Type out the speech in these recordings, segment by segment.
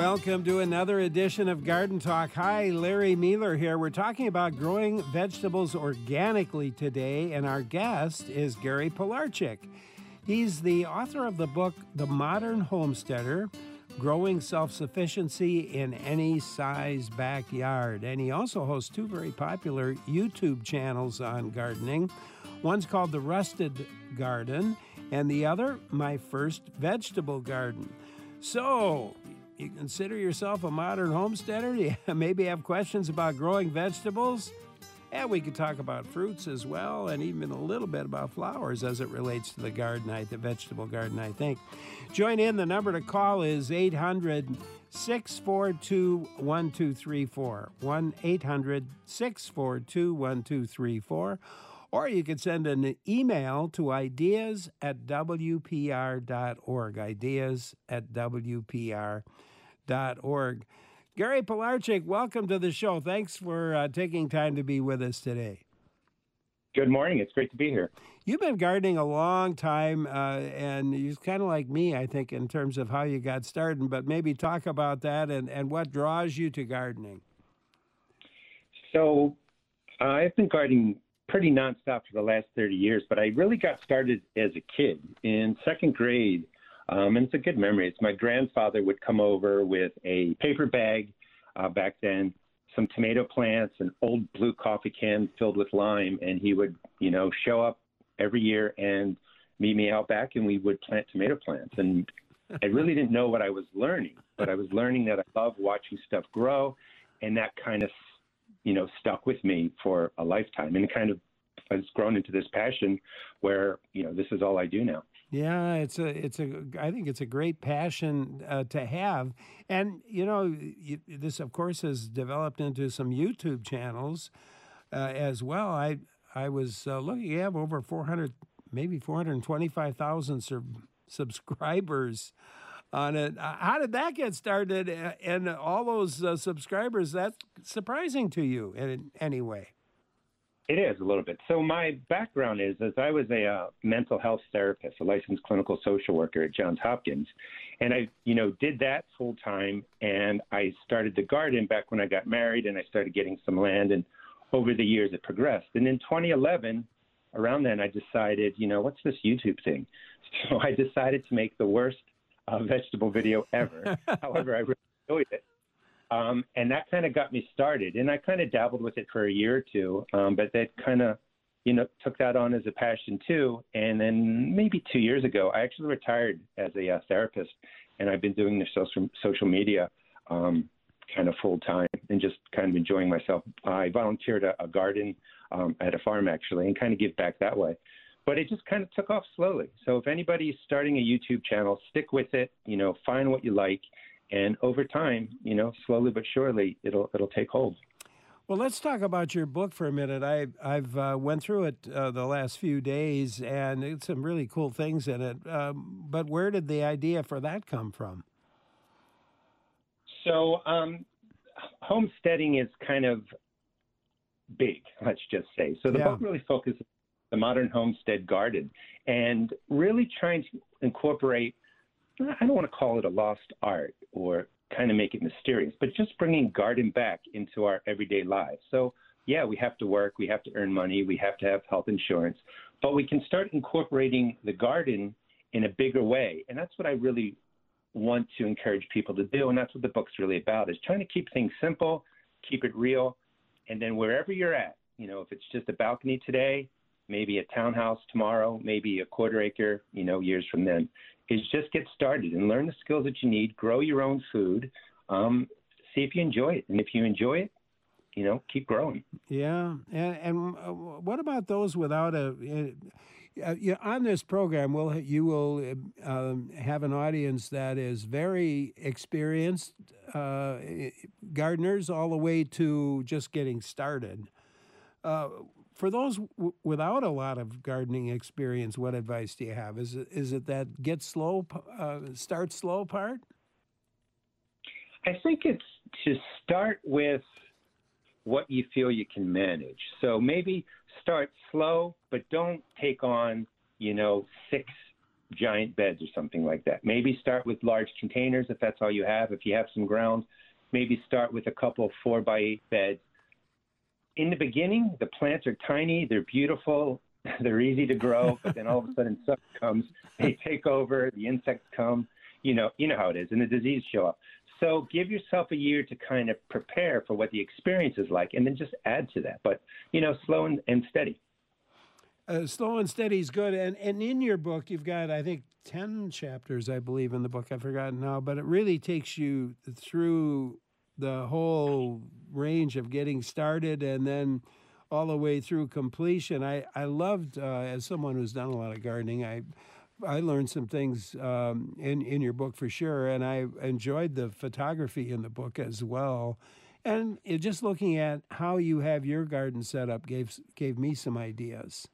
welcome to another edition of Garden Talk. Hi, Larry Mueller here. We're talking about growing vegetables organically today, and our guest is Gary Pilarczyk. He's the author of the book, The Modern Homesteader, Growing Self-Sufficiency in Any Size Backyard. And he also hosts two very popular YouTube channels on gardening. One's called The Rusted Garden, and the other, My First Vegetable Garden. So, you consider yourself a modern homesteader? You maybe have questions about growing vegetables? And we could talk about fruits as well, and even a little bit about flowers as it relates to the garden, the vegetable garden, I think. Join in. The number to call is 800-642-1234, 1-800-642-1234. Or you could send an email to ideas@wpr.org, ideas@wpr.org. Gary Pilarczyk, welcome to the show. Thanks for taking time to be with us today. Good morning. It's great to be here. You've been gardening a long time, and you're kind of like me, I think, in terms of how you got started, but maybe talk about that and what draws you to gardening. So I've been gardening pretty nonstop for the last 30 years, but I really got started as a kid in second grade. And it's a good memory. It's my grandfather would come over with a paper bag back then, some tomato plants, an old blue coffee can filled with lime, and he would, show up every year and meet me out back, and we would plant tomato plants. And I really didn't know what I was learning, but I was learning that I love watching stuff grow, and that kind of stuck with me for a lifetime, and kind of has grown into this passion where, this is all I do now. Yeah, I think it's a great passion to have. And, this, of course, has developed into some YouTube channels as well. I was looking, you have over 400, maybe 425,000 subscribers on it. How did that get started? And all those subscribers, that's surprising to you in any way? It is a little bit. So my background is I was a mental health therapist, a licensed clinical social worker at Johns Hopkins. And I, did that full time. And I started the garden back when I got married, and I started getting some land. And over the years, it progressed. And in 2011, around then, I decided, what's this YouTube thing? So I decided to make the worst vegetable video ever. However, I really enjoyed it. And that kind of got me started. And I kind of dabbled with it for a year or two, but that kind of, took that on as a passion too. And then maybe 2 years ago, I actually retired as a therapist, and I've been doing the social media kind of full time and just kind of enjoying myself. I volunteered a garden at a farm, actually, and kind of give back that way. But it just kind of took off slowly. So if anybody's starting a YouTube channel, stick with it, find what you like. And over time, slowly but surely, it'll take hold. Well, let's talk about your book for a minute. I've went through it the last few days, and it's some really cool things in it. But where did the idea for that come from? So homesteading is kind of big, let's just say. So the book really focuses on the modern homestead garden and really trying to incorporate, I don't want to call it a lost art or kind of make it mysterious, but just bringing garden back into our everyday lives. So, yeah, we have to work, we have to earn money, we have to have health insurance, but we can start incorporating the garden in a bigger way. And that's what I really want to encourage people to do. And that's what the book's really about, is trying to keep things simple, keep it real. And then wherever you're at, if it's just a balcony today, maybe a townhouse tomorrow, maybe a quarter acre, years from then, is just get started and learn the skills that you need, grow your own food, see if you enjoy it. And if you enjoy it, keep growing. Yeah. And what about those without on this program, you will have an audience that is very experienced gardeners all the way to just getting started. For those without a lot of gardening experience, what advice do you have? Is it that start slow part? I think it's to start with what you feel you can manage. So maybe start slow, but don't take on, 6 giant beds or something like that. Maybe start with large containers if that's all you have. If you have some ground, maybe start with a couple 4x8 beds. In the beginning, the plants are tiny, they're beautiful, they're easy to grow, but then all of a sudden summer comes, they take over, the insects come, you know how it is, and the disease show up. So give yourself a year to kind of prepare for what the experience is like, and then just add to that. But, slow and steady. Slow and steady is good. And in your book, you've got, I think, 10 chapters, I believe, in the book. I've forgotten now, but it really takes you through the whole range of getting started and then all the way through completion. I loved, as someone who's done a lot of gardening, I learned some things in your book for sure, and I enjoyed the photography in the book as well. And just looking at how you have your garden set up gave me some ideas.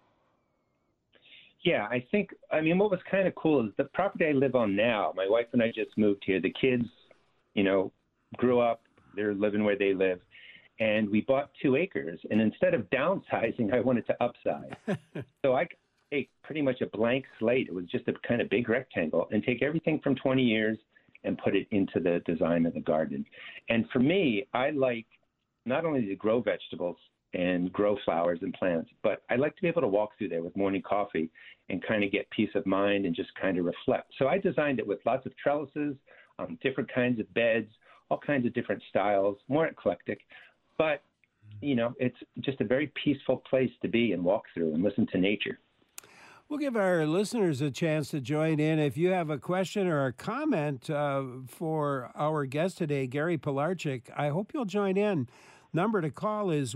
Yeah, what was kind of cool is the property I live on now, my wife and I just moved here. The kids, grew up, they're living where they live. And we bought 2 acres. And instead of downsizing, I wanted to upsize. So I could take pretty much a blank slate. It was just a kind of big rectangle and take everything from 20 years and put it into the design of the garden. And for me, I like not only to grow vegetables and grow flowers and plants, but I like to be able to walk through there with morning coffee and kind of get peace of mind and just kind of reflect. So I designed it with lots of trellises, different kinds of beds, all kinds of different styles, more eclectic. But, it's just a very peaceful place to be and walk through and listen to nature. We'll give our listeners a chance to join in. If you have a question or a comment for our guest today, Gary Pilarczyk, I hope you'll join in. Number to call is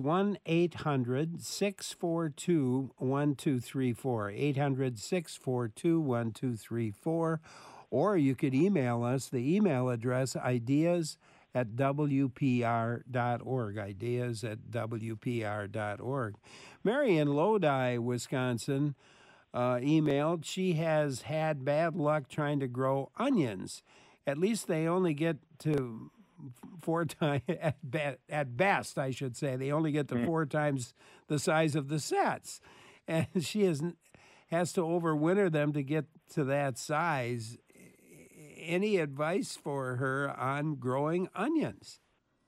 1-800-642-1234, 800-642-1234, or you could email us. The email address, ideas@wpr.org, ideas@wpr.org. Mary in Lodi, Wisconsin, emailed, she has had bad luck trying to grow onions. At least they only get to 4 times, at best, I should say, they only get to 4 times the size of the sets. And she has to overwinter them to get to that size. Any advice for her on growing onions?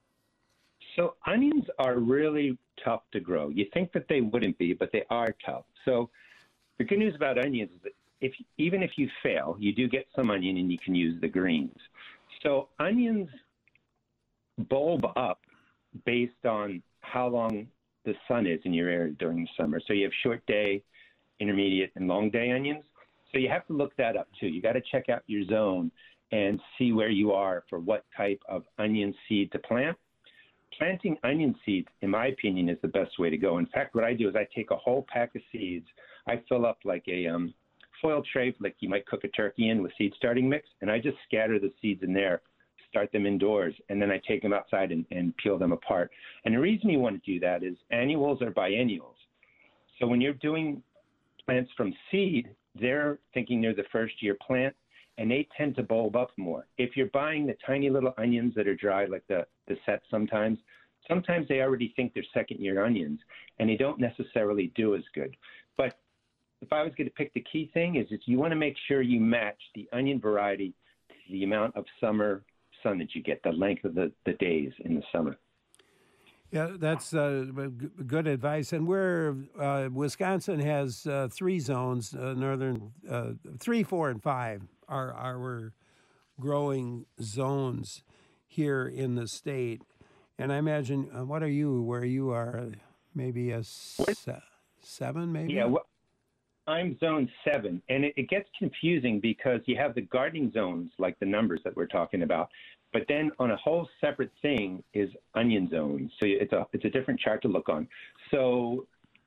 So onions are really tough to grow. You think that they wouldn't be, but they are tough. So the good news about onions is that even if you fail, you do get some onion and you can use the greens. So onions bulb up based on how long the sun is in your area during the summer. So you have short day, intermediate, and long day onions. So you have to look that up too. You got to check out your zone and see where you are for what type of onion seed to plant. Planting onion seeds, in my opinion, is the best way to go. In fact, what I do is I take a whole pack of seeds. I fill up like a foil tray, like you might cook a turkey in with seed starting mix, and I just scatter the seeds in there, start them indoors, and then I take them outside and peel them apart. And the reason you want to do that is annuals are biennials. So when you're doing plants from seed, they're thinking they're the first year plant, and they tend to bulb up more. If you're buying the tiny little onions that are dry, like the set sometimes they already think they're second year onions, and they don't necessarily do as good. But if I was going to pick the key thing is you want to make sure you match the onion variety to the amount of summer sun that you get, the length of the days in the summer. Yeah, that's good advice. And Wisconsin has 3 zones, northern 3, 4, and 5 are our growing zones here in the state. And I imagine, what are you, where you are? Maybe a 7, maybe? Yeah, well, I'm zone 7, and it gets confusing because you have the gardening zones, like the numbers that we're talking about, but then on a whole separate thing is onion zones. So it's a different chart to look on. So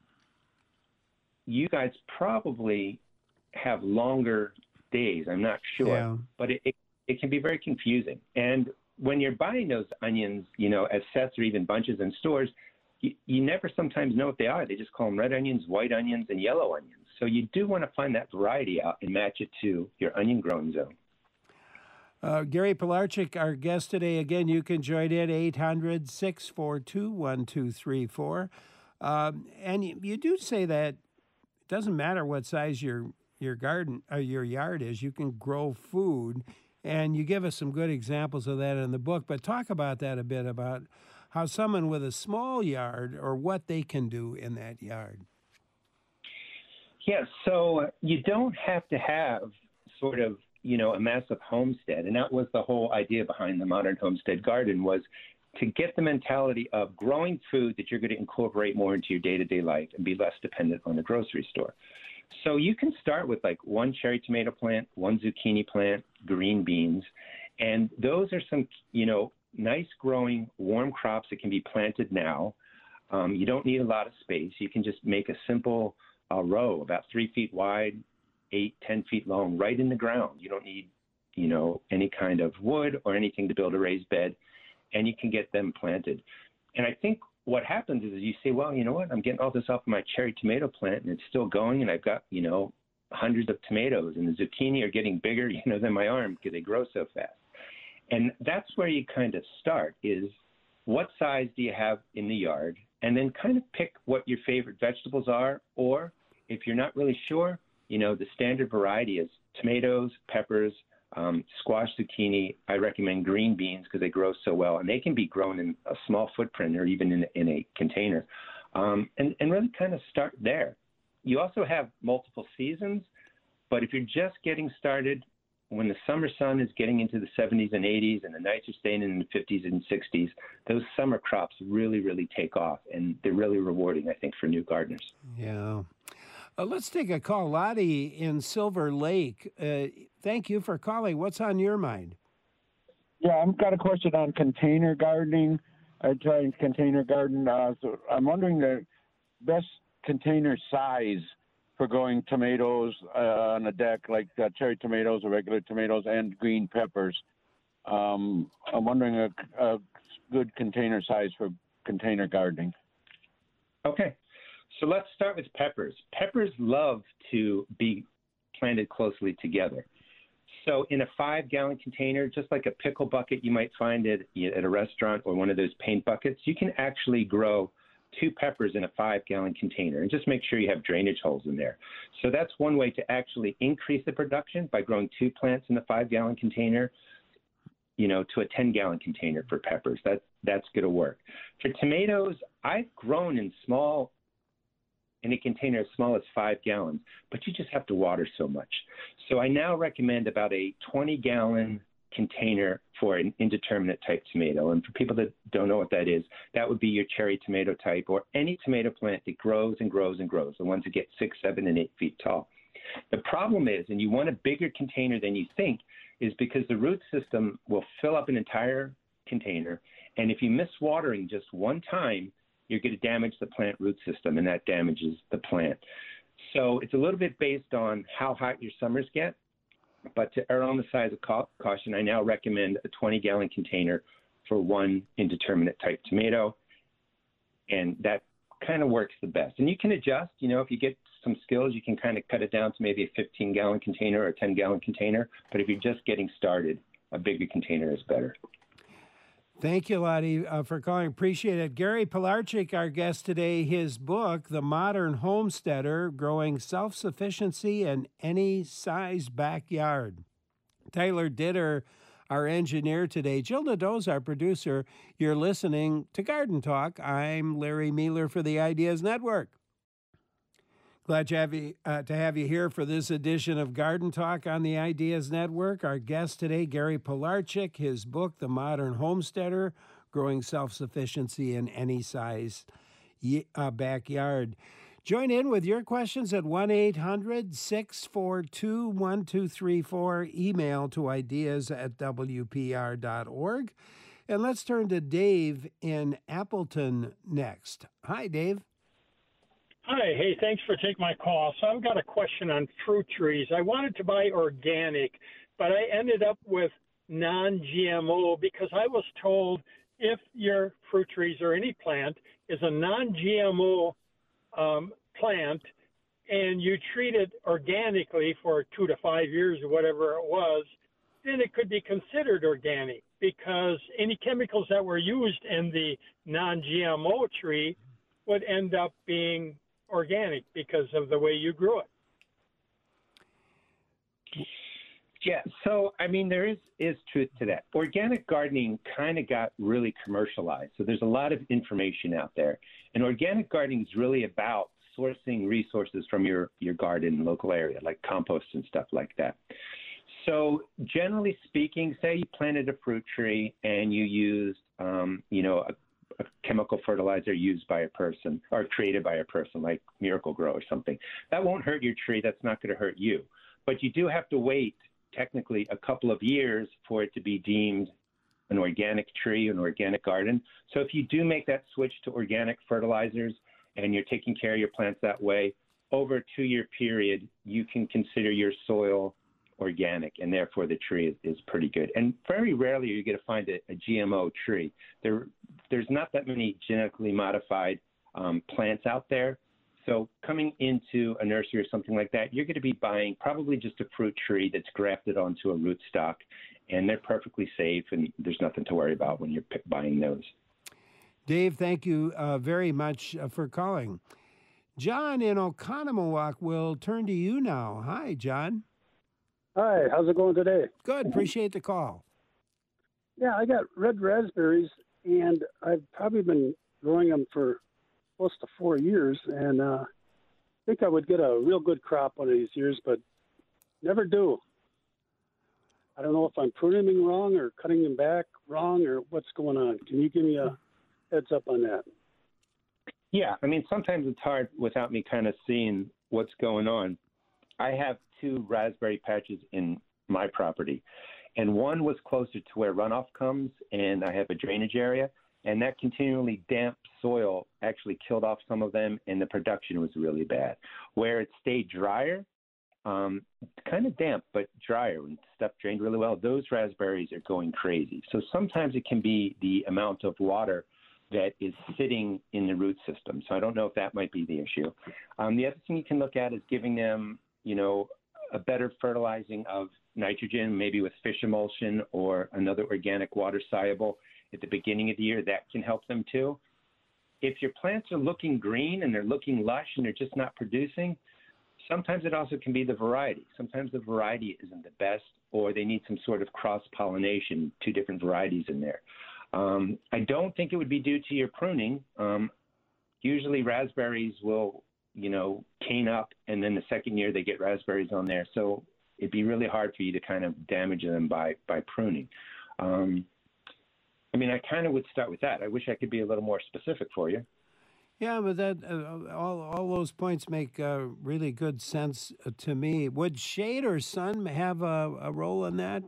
you guys probably have longer days. I'm not sure, yeah. But it can be very confusing. And when you're buying those onions, as sets or even bunches in stores, you never sometimes know what they are. They just call them red onions, white onions, and yellow onions. So you do want to find that variety out and match it to your onion growing zone. Gary Pilarczyk, our guest today. Again, you can join in 800-642-1234. And you do say that it doesn't matter what size your your garden, your yard is, you can grow food. And you give us some good examples of that in the book. But talk about that a bit, about how someone with a small yard or what they can do in that yard. Yeah, so you don't have to have sort of, a massive homestead. And that was the whole idea behind the modern homestead garden, was to get the mentality of growing food that you're going to incorporate more into your day-to-day life and be less dependent on the grocery store. So you can start with like one cherry tomato plant, one zucchini plant, green beans, and those are some, nice growing warm crops that can be planted now. You don't need a lot of space. You can just make a simple row about 3 feet wide, 8-10 feet long, right in the ground. You don't need, any kind of wood or anything to build a raised bed, and you can get them planted. And I think what happens is you say, well, you know what, I'm getting all this off of my cherry tomato plant and it's still going, and I've got, hundreds of tomatoes, and the zucchini are getting bigger, than my arm because they grow so fast. And that's where you kind of start, is what size do you have in the yard, and then kind of pick what your favorite vegetables are, or if you're not really sure, the standard variety is tomatoes, peppers, squash, zucchini. I recommend green beans because they grow so well, and they can be grown in a small footprint or even in a container, and really kind of start there. You also have multiple seasons, but if you're just getting started, when the summer sun is getting into the 70s and 80s and the nights are staying in the 50s and 60s, those summer crops really, really take off, and they're really rewarding, I think, for new gardeners. Yeah. Let's take a call. Lottie in Silver Lake. Thank you for calling. What's on your mind? Yeah, I've got a question on container gardening. I tried container garden. So I'm wondering the best container size for growing tomatoes on a deck, like cherry tomatoes or regular tomatoes and green peppers. I'm wondering a good container size for container gardening. Okay. So let's start with peppers. Peppers love to be planted closely together. So in a 5-gallon container, just like a pickle bucket you might find at a restaurant, or one of those paint buckets, you can actually grow 2 peppers in a 5-gallon container, and just make sure you have drainage holes in there. So that's one way to actually increase the production, by growing 2 plants in a 5-gallon container, to a 10-gallon container for peppers. That's going to work. For tomatoes, I've grown in a container as small as 5 gallons, but you just have to water so much. So I now recommend about a 20-gallon container for an indeterminate type tomato. And for people that don't know what that is, that would be your cherry tomato type, or any tomato plant that grows and grows and grows, the ones that get 6, 7, and 8 feet tall. The problem is, and you want a bigger container than you think, is because the root system will fill up an entire container, and if you miss watering just one time, you're going to damage the plant root system, and that damages the plant. So it's a little bit based on how hot your summers get, but to err on the side of caution, I now recommend a 20-gallon container for one indeterminate type tomato, and that kind of works the best. And you can adjust, if you get some skills, you can kind of cut it down to maybe a 15-gallon container or a 10-gallon container, but if you're just getting started, a bigger container is better. Thank you, Lottie, for calling. Appreciate it. Gary Pilarczyk, our guest today, his book, The Modern Homesteader, Growing Self-Sufficiency in Any Size Backyard. Tyler Ditter, our engineer today. Jill Nadeau's our producer. You're listening to Garden Talk. I'm Larry Mealer for the Ideas Network. Glad to have you here for this edition of Garden Talk on the Ideas Network. Our guest today, Gary Pilarczyk, his book, The Modern Homesteader, Growing Self-Sufficiency in Any Size Backyard. Join in with your questions at 1-800-642-1234. Email to ideas@wpr.org. And let's turn to Dave in Appleton next. Hi, Dave. Hi. Hey, thanks for taking my call. So I've got a question on fruit trees. I wanted to buy organic, but I ended up with non-GMO because I was told if your fruit trees or any plant is a non-GMO plant and you treat it organically for 2 to 5 years or whatever it was, then it could be considered organic, because any chemicals that were used in the non-GMO tree would end up being organic because of the way you grew it. Yeah, so I mean, there is truth to that. Organic gardening kind of got really commercialized, so there's a lot of information out there. And organic gardening is really about sourcing resources from your garden local area, like compost and stuff like that. So generally speaking, say you planted a fruit tree and you used, a chemical fertilizer used by a person or created by a person like Miracle-Gro or something. That won't hurt your tree. That's not going to hurt you. But you do have to wait technically a couple of years for it to be deemed an organic tree, an organic garden. So if you do make that switch to organic fertilizers and you're taking care of your plants that way, over a 2-year period, you can consider your soil organic, and therefore the tree is pretty good. And very rarely are you going to find a GMO tree. There's not that many genetically modified plants out there. So coming into a nursery or something like that, you're going to be buying probably just a fruit tree that's grafted onto a rootstock, and they're perfectly safe, and there's nothing to worry about when you're buying those. Dave, thank you very much for calling. John in Oconomowoc will turn to you now. Hi, John. Hi, how's it going today? Good. Appreciate the call. Yeah, I got red raspberries, and I've probably been growing them for close to 4 years, and I think I would get a real good crop one of these years, but never do. I don't know if I'm pruning them wrong or cutting them back wrong or what's going on. Can you give me a heads up on that? Yeah, I mean, sometimes it's hard without me kind of seeing what's going on. I have 2 raspberry patches in my property, and one was closer to where runoff comes, and I have a drainage area, and that continually damp soil actually killed off some of them, and the production was really bad. Where it stayed drier, kind of damp, but drier, and stuff drained really well, those raspberries are going crazy. So sometimes it can be the amount of water that is sitting in the root system. So I don't know if that might be the issue. The other thing you can look at is giving them, a better fertilizing of nitrogen, maybe with fish emulsion or another organic water soluble at the beginning of the year. That can help them too. If your plants are looking green and they're looking lush and they're just not producing, sometimes it also can be the variety. Sometimes the variety isn't the best, or they need some sort of cross-pollination, 2 different varieties in there. I don't think it would be due to your pruning. Usually raspberries will, cane up, and then the second year they get raspberries on there. So it'd be really hard for you to kind of damage them by pruning. I kind of would start with that. I wish I could be a little more specific for you. Yeah, but that all those points make really good sense to me. Would shade or sun have a role in that?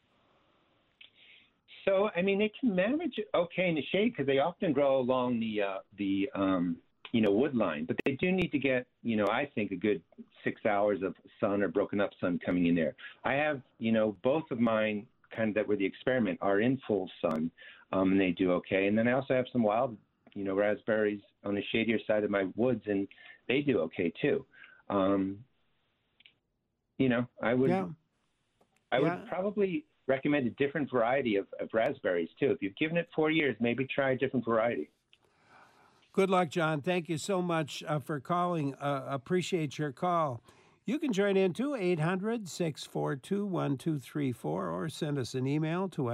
So, they can manage okay in the shade because they often grow along the wood line, but they do need to get, I think a good 6 hours of sun or broken up sun coming in there. I have, both of mine kind of that were the experiment are in full sun, and they do okay. And then I also have some wild, raspberries on the shadier side of my woods, and they do okay too. I would probably recommend a different variety of raspberries too. If you've given it 4 years, maybe try a different variety. Good luck, John. Thank you so much for calling. Appreciate your call. You can join in too, 800-642-1234, or send us an email to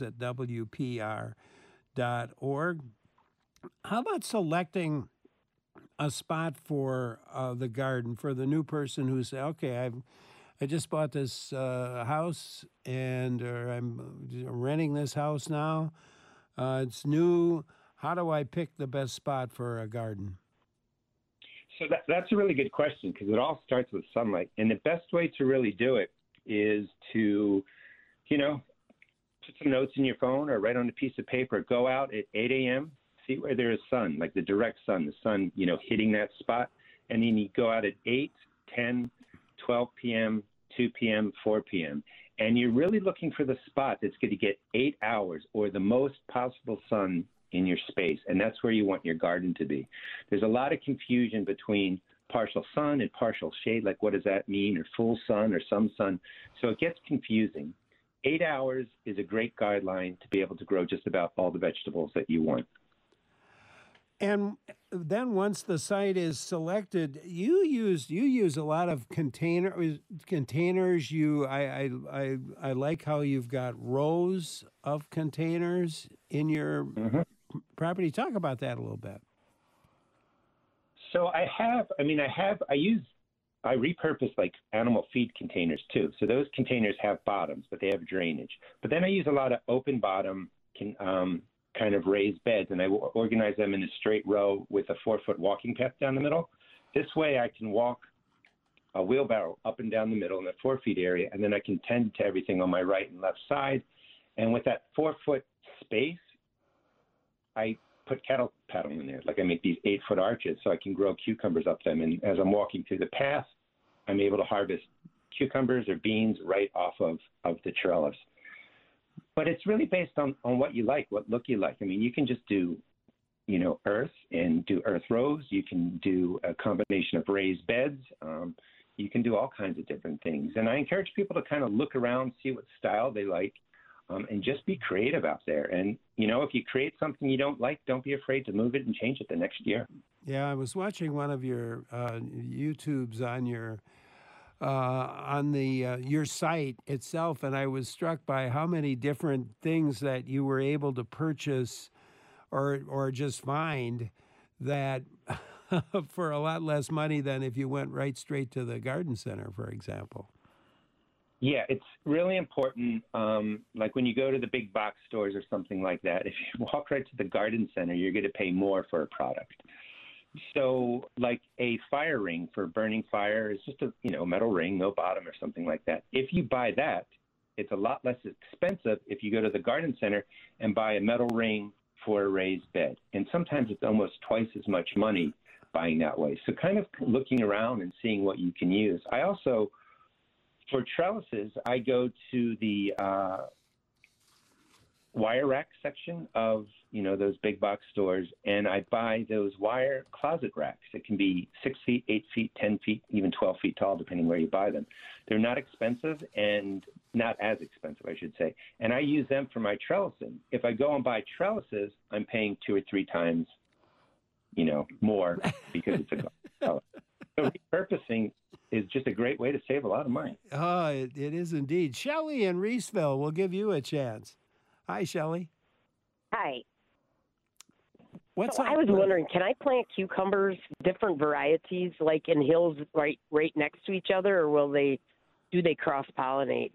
ideas@wpr.org. How about selecting a spot for the garden for the new person who says, okay, I just bought this house and I'm renting this house now. It's new. How do I pick the best spot for a garden? So that's a really good question because it all starts with sunlight. And the best way to really do it is to, put some notes in your phone or write on a piece of paper. Go out at 8 a.m., see where there is sun, like the direct sun, the sun, hitting that spot. And then you go out at 8, 10, 12 p.m., 2 p.m., 4 p.m. And you're really looking for the spot that's going to get 8 hours or the most possible sun in your space. And that's where you want your garden to be. There's a lot of confusion between partial sun and partial shade. Like, what does that mean? Or full sun or some sun. So it gets confusing. 8 hours is a great guideline to be able to grow just about all the vegetables that you want. And then once the site is selected, you use a lot of containers. I like how you've got rows of containers in your Hmm. property. Talk about that a little bit. So I repurpose like animal feed containers too. So those containers have bottoms, but they have drainage. But then I use a lot of open bottom kind of raised beds, and I organize them in a straight row with a 4-foot walking path down the middle. This way I can walk a wheelbarrow up and down the middle in the 4 feet area, and then I can tend to everything on my right and left side. And with that 4-foot space, I put cattle paddling in there. Like I make these 8-foot arches so I can grow cucumbers up them. And as I'm walking through the path, I'm able to harvest cucumbers or beans right off of the trellis. But it's really based on what you like, what look you like. I mean, you can just do, earth and do earth rows. You can do a combination of raised beds. You can do all kinds of different things. And I encourage people to kind of look around, see what style they like, and just be creative out there. And, if you create something you don't like, don't be afraid to move it and change it the next year. Yeah, I was watching one of your YouTubes on your your site itself, and I was struck by how many different things that you were able to purchase or just find that for a lot less money than if you went right straight to the garden center, for example. Yeah, it's really important. Like when you go to the big box stores or something like that, if you walk right to the garden center, you're going to pay more for a product. So like a fire ring for burning fire is just a metal ring, no bottom or something like that. If you buy that, it's a lot less expensive if you go to the garden center and buy a metal ring for a raised bed. And sometimes it's almost twice as much money buying that way. So kind of looking around and seeing what you can use. I also, for trellises, I go to the wire rack section of those big box stores, and I buy those wire closet racks. It can be 6 feet, 8 feet, 10 feet, even 12 feet tall, depending where you buy them. They're not expensive, and not as expensive, I should say. And I use them for my trellising. If I go and buy trellises, I'm paying 2 or 3 times, more because it's a trellis. So repurposing is just a great way to save a lot of money. Oh, it is indeed. Shelley in Reeseville, we'll give you a chance. Hi, Shelley. Hi. What's So up? I was wondering, can I plant cucumbers, different varieties, like in hills right next to each other, or do they cross-pollinate?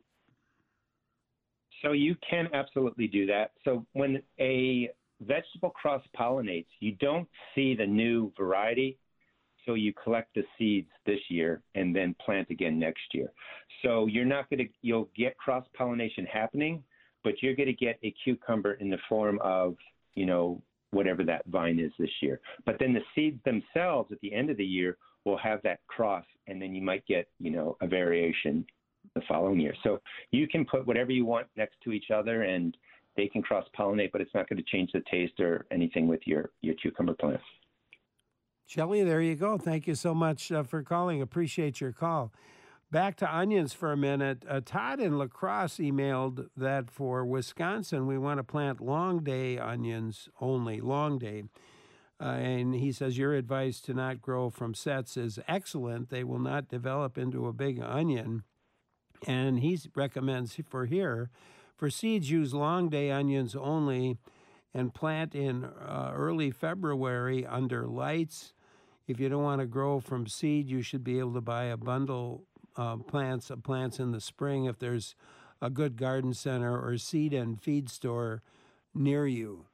So you can absolutely do that. So when a vegetable cross-pollinates, you don't see the new variety. So you collect the seeds this year and then plant again next year. So you'll get cross-pollination happening, but you're going to get a cucumber in the form of, whatever that vine is this year. But then the seeds themselves at the end of the year will have that cross, and then you might get, a variation the following year. So you can put whatever you want next to each other, and they can cross-pollinate, but it's not going to change the taste or anything with your cucumber plant. Shelley, there you go. Thank you so much for calling. Appreciate your call. Back to onions for a minute. Todd in La Crosse emailed that for Wisconsin, we want to plant long day onions only, long day. And he says your advice to not grow from sets is excellent. They will not develop into a big onion. And he recommends for seeds, use long day onions only and plant in early February under lights. If you don't want to grow from seed, you should be able to buy a bundle plants in the spring if there's a good garden center or seed and feed store near you.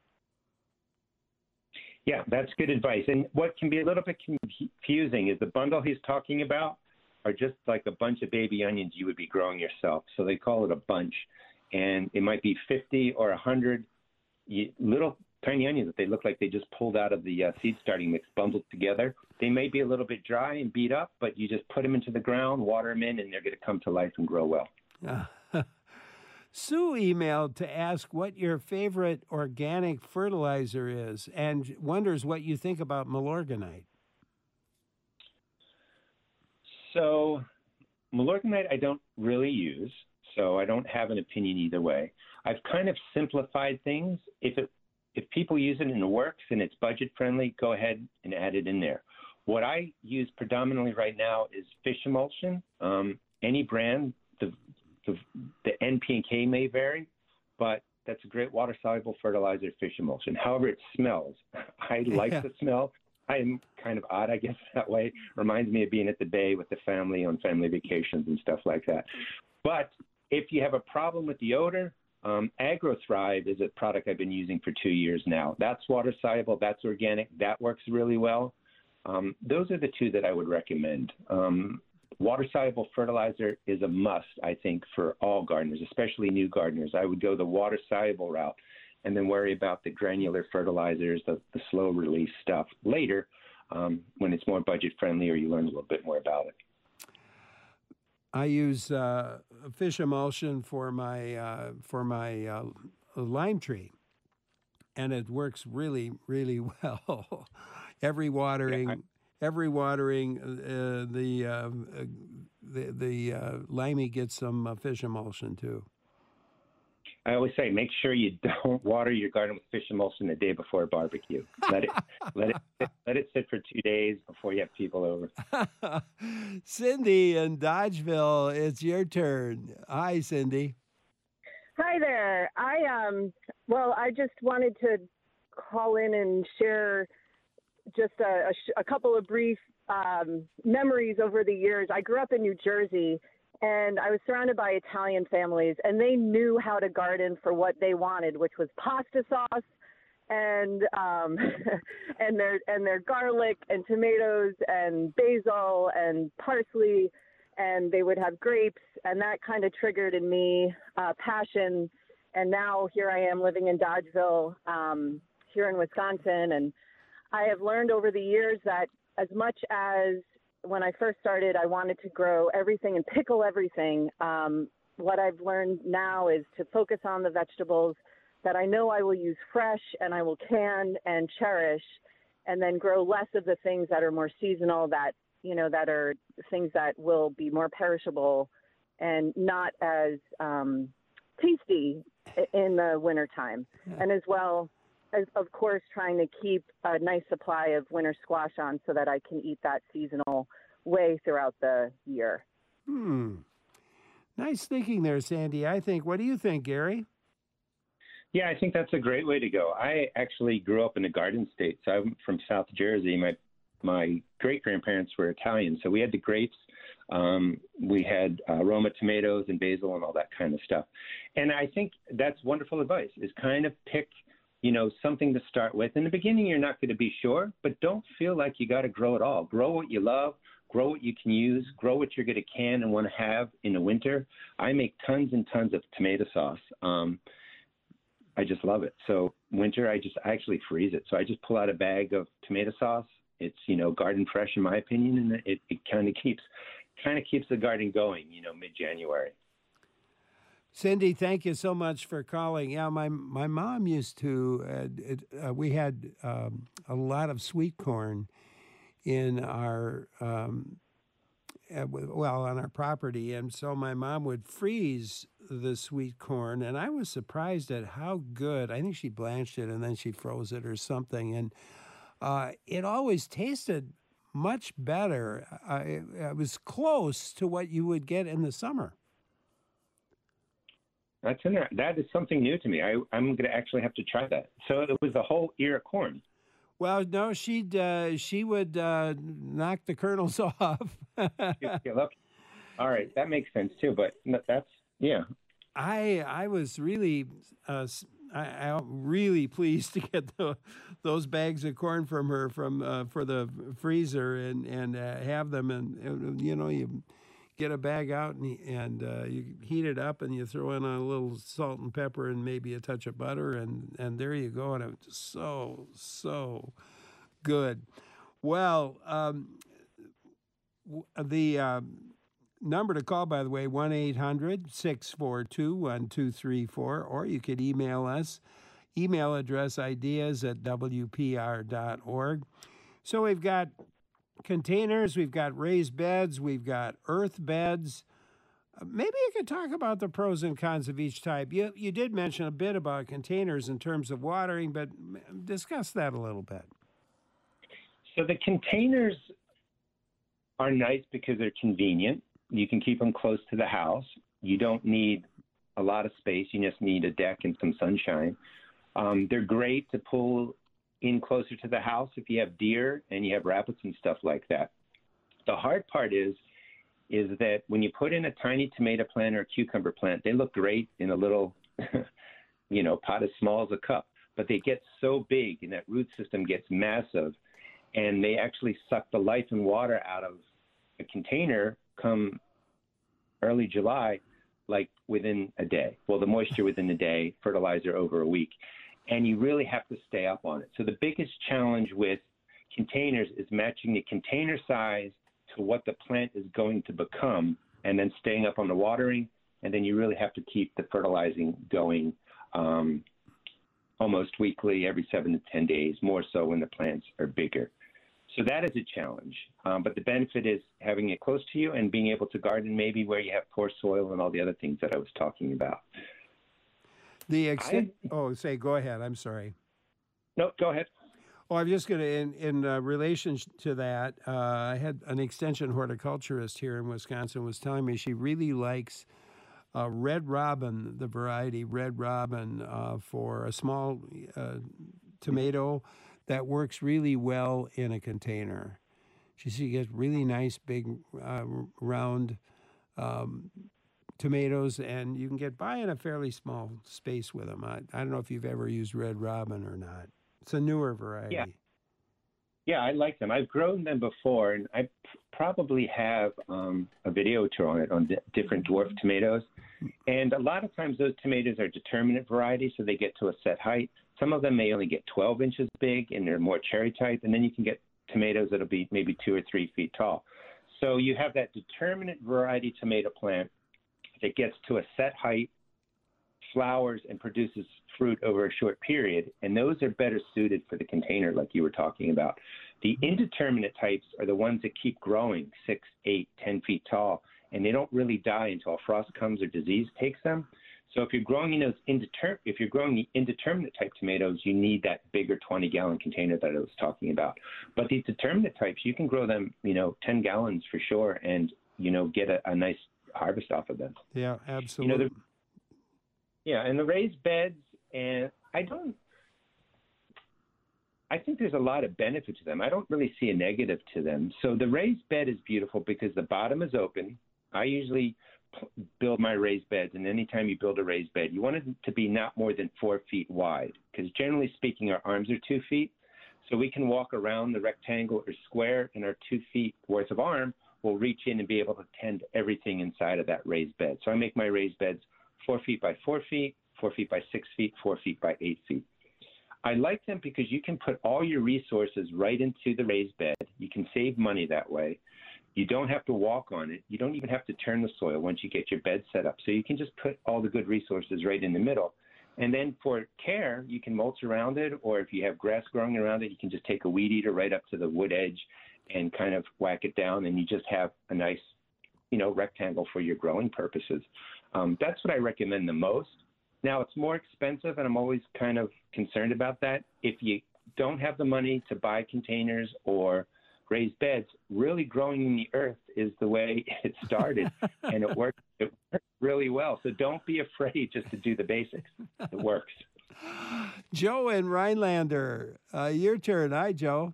Yeah, that's good advice. And what can be a little bit confusing is the bundle he's talking about are just like a bunch of baby onions you would be growing yourself. So they call it a bunch. And it might be 50 or 100 little tiny onions that they look like they just pulled out of the seed starting mix, bundled together. They may be a little bit dry and beat up, but you just put them into the ground, water them in, and they're going to come to life and grow well. Sue emailed to ask what your favorite organic fertilizer is and wonders what you think about Milorganite. So Milorganite I don't really use, so I don't have an opinion either way. I've kind of simplified things. If it if people use it and it works and it's budget friendly, go ahead and add it in there. What I use predominantly right now is fish emulsion. Any brand, the N, P, and K may vary, but that's a great water-soluble fertilizer, fish emulsion. However, it smells. I like the smell. I'm kind of odd, I guess, that way. Reminds me of being at the bay with the family on family vacations and stuff like that. But if you have a problem with the odor, AgroThrive is a product I've been using for 2 years now. That's water-soluble. That's organic. That works really well. Those are the two that I would recommend. Water-soluble fertilizer is a must, I think, for all gardeners, especially new gardeners. I would go the water-soluble route and then worry about the granular fertilizers, the slow-release stuff later when it's more budget-friendly or you learn a little bit more about it. I use fish emulsion for my lime tree, and it works really, really well. Every watering, the limey gets some fish emulsion too. I always say, make sure you don't water your garden with fish emulsion the day before a barbecue. Let it sit for 2 days before you have people over. Cindy in Dodgeville, it's your turn. Hi, Cindy. Hi there. I just wanted to call in and share just a couple of brief memories over the years. I grew up in New Jersey, and I was surrounded by Italian families, and they knew how to garden for what they wanted, which was pasta sauce and and their garlic and tomatoes and basil and parsley, and they would have grapes, and that kind of triggered in me passion. And now here I am living in Dodgeville, here in Wisconsin, and I have learned over the years that as much as when I first started, I wanted to grow everything and pickle everything. What I've learned now is to focus on the vegetables that I know I will use fresh and I will can and cherish, and then grow less of the things that are more seasonal, that are things that will be more perishable and not as tasty in the wintertime. Yeah. And as well, as, of course, trying to keep a nice supply of winter squash on so that I can eat that seasonal way throughout the year. Nice thinking there, Sandy, I think. What do you think, Gary? Yeah, I think that's a great way to go. I actually grew up in a garden state, so I'm from South Jersey. My great-grandparents were Italian, so we had the grapes. We had Roma tomatoes and basil and all that kind of stuff. And I think that's wonderful advice, is kind of pick something to start with. In the beginning, you're not going to be sure, but don't feel like you got to grow it all. Grow what you love, grow what you can use, grow what you're going to can and want to have in the winter. I make tons and tons of tomato sauce. I just love it. So winter, I actually freeze it. So I just pull out a bag of tomato sauce. It's, garden fresh in my opinion, and it kind of keeps the garden going, mid-January. Cindy, thank you so much for calling. Yeah, my mom used to, we had a lot of sweet corn in our, on our property. And so my mom would freeze the sweet corn. And I was surprised at how good, I think she blanched it and then she froze it or something. And it always tasted much better. It was close to what you would get in the summer. That's in there. That is something new to me. I'm going to actually have to try that. So it was the whole ear of corn. Well, no, she would knock the kernels off. All right, that makes sense too. But that's I was really I'm really pleased to get those bags of corn from her for the freezer and have them, and you get a bag out and you heat it up and you throw in a little salt and pepper and maybe a touch of butter and there you go, and it was so good. Well, the number to call, by the way, 1-800-642-1234, or you could email us. Email address ideas@wpr.org. So we've got containers, we've got raised beds, we've got earth beds. Maybe you could talk about the pros and cons of each type. You did mention a bit about containers in terms of watering, but discuss that a little bit. So the containers are nice because they're convenient. You can keep them close to the house. You don't need a lot of space. You just need a deck and some sunshine. They're great to pull in closer to the house if you have deer and you have rabbits and stuff like that. The hard part is that when you put in a tiny tomato plant or a cucumber plant, they look great in a little, pot as small as a cup, but they get so big and that root system gets massive, and they actually suck the life and water out of a container come early July, like within a day. Well, the moisture within a day, fertilizer over a week. And you really have to stay up on it. So the biggest challenge with containers is matching the container size to what the plant is going to become, and then staying up on the watering. And then you really have to keep the fertilizing going almost weekly, every 7 to 10 days, more so when the plants are bigger. So that is a challenge. But the benefit is having it close to you and being able to garden maybe where you have poor soil and all the other things that I was talking about. Go ahead. I'm sorry. No, go ahead. Oh, I'm just going to, in relation to that, I had an extension horticulturist here in Wisconsin was telling me she really likes Red Robin, the variety Red Robin, for a small tomato that works really well in a container. She said you get really nice, big, round tomatoes, and you can get by in a fairly small space with them. I don't know if you've ever used Red Robin or not. It's a newer variety. Yeah, I like them. I've grown them before, and I probably have a video on it on different dwarf tomatoes. And a lot of times those tomatoes are determinate varieties, so they get to a set height. Some of them may only get 12 inches big, and they're more cherry type, and then you can get tomatoes that'll be maybe 2 or 3 feet tall. So you have that determinate variety tomato plant that gets to a set height, flowers, and produces fruit over a short period, and those are better suited for the container like you were talking about. The indeterminate types are the ones that keep growing 6, 8, 10 feet tall, and they don't really die until frost comes or disease takes them. So if you're growing the indeterminate type tomatoes, you need that bigger 20-gallon container that I was talking about. But these determinate types, you can grow them, 10 gallons for sure, and get a nice harvest off of them. Yeah, absolutely. And the raised beds, and I think there's a lot of benefit to them. I don't really see a negative to them. So the raised bed is beautiful because the bottom is open. I usually build my raised beds, and anytime you build a raised bed, you want it to be not more than 4 feet wide, because generally speaking, our arms are 2 feet. So we can walk around the rectangle or square, and our 2 feet worth of arm will reach in and be able to tend everything inside of that raised bed. So I make my raised beds 4 feet by 4 feet, 4 feet by 6 feet, 4 feet by 8 feet. I like them because you can put all your resources right into the raised bed. You can save money that way. You don't have to walk on it. You don't even have to turn the soil once you get your bed set up. So you can just put all the good resources right in the middle. And then for care, you can mulch around it, or if you have grass growing around it, you can just take a weed eater right up to the wood edge and kind of whack it down, and you just have a nice, rectangle for your growing purposes. That's what I recommend the most. Now, it's more expensive, and I'm always kind of concerned about that. If you don't have the money to buy containers or raised beds, really growing in the earth is the way it started, and it works really well. So don't be afraid just to do the basics. It works. Joe and Rhinelander, your turn. Hi, Joe.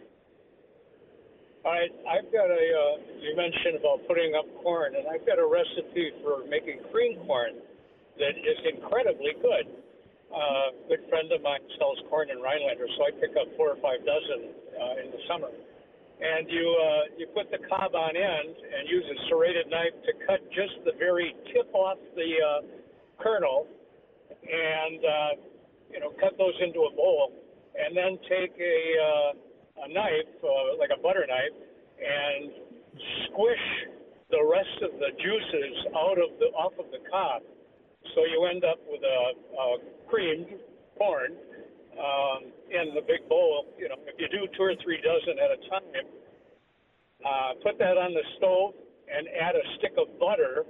I've got you mentioned about putting up corn, and I've got a recipe for making cream corn that is incredibly good. A good friend of mine sells corn in Rhinelander, so I pick up 4 or 5 dozen in the summer. And you put the cob on end and use a serrated knife to cut just the very tip off the kernel, and cut those into a bowl, and then take a knife, like a butter knife, and squish the rest of the juices off of the cob. So you end up with a creamed corn in the big bowl. If you do 2 or 3 dozen at a time, put that on the stove and add a stick of butter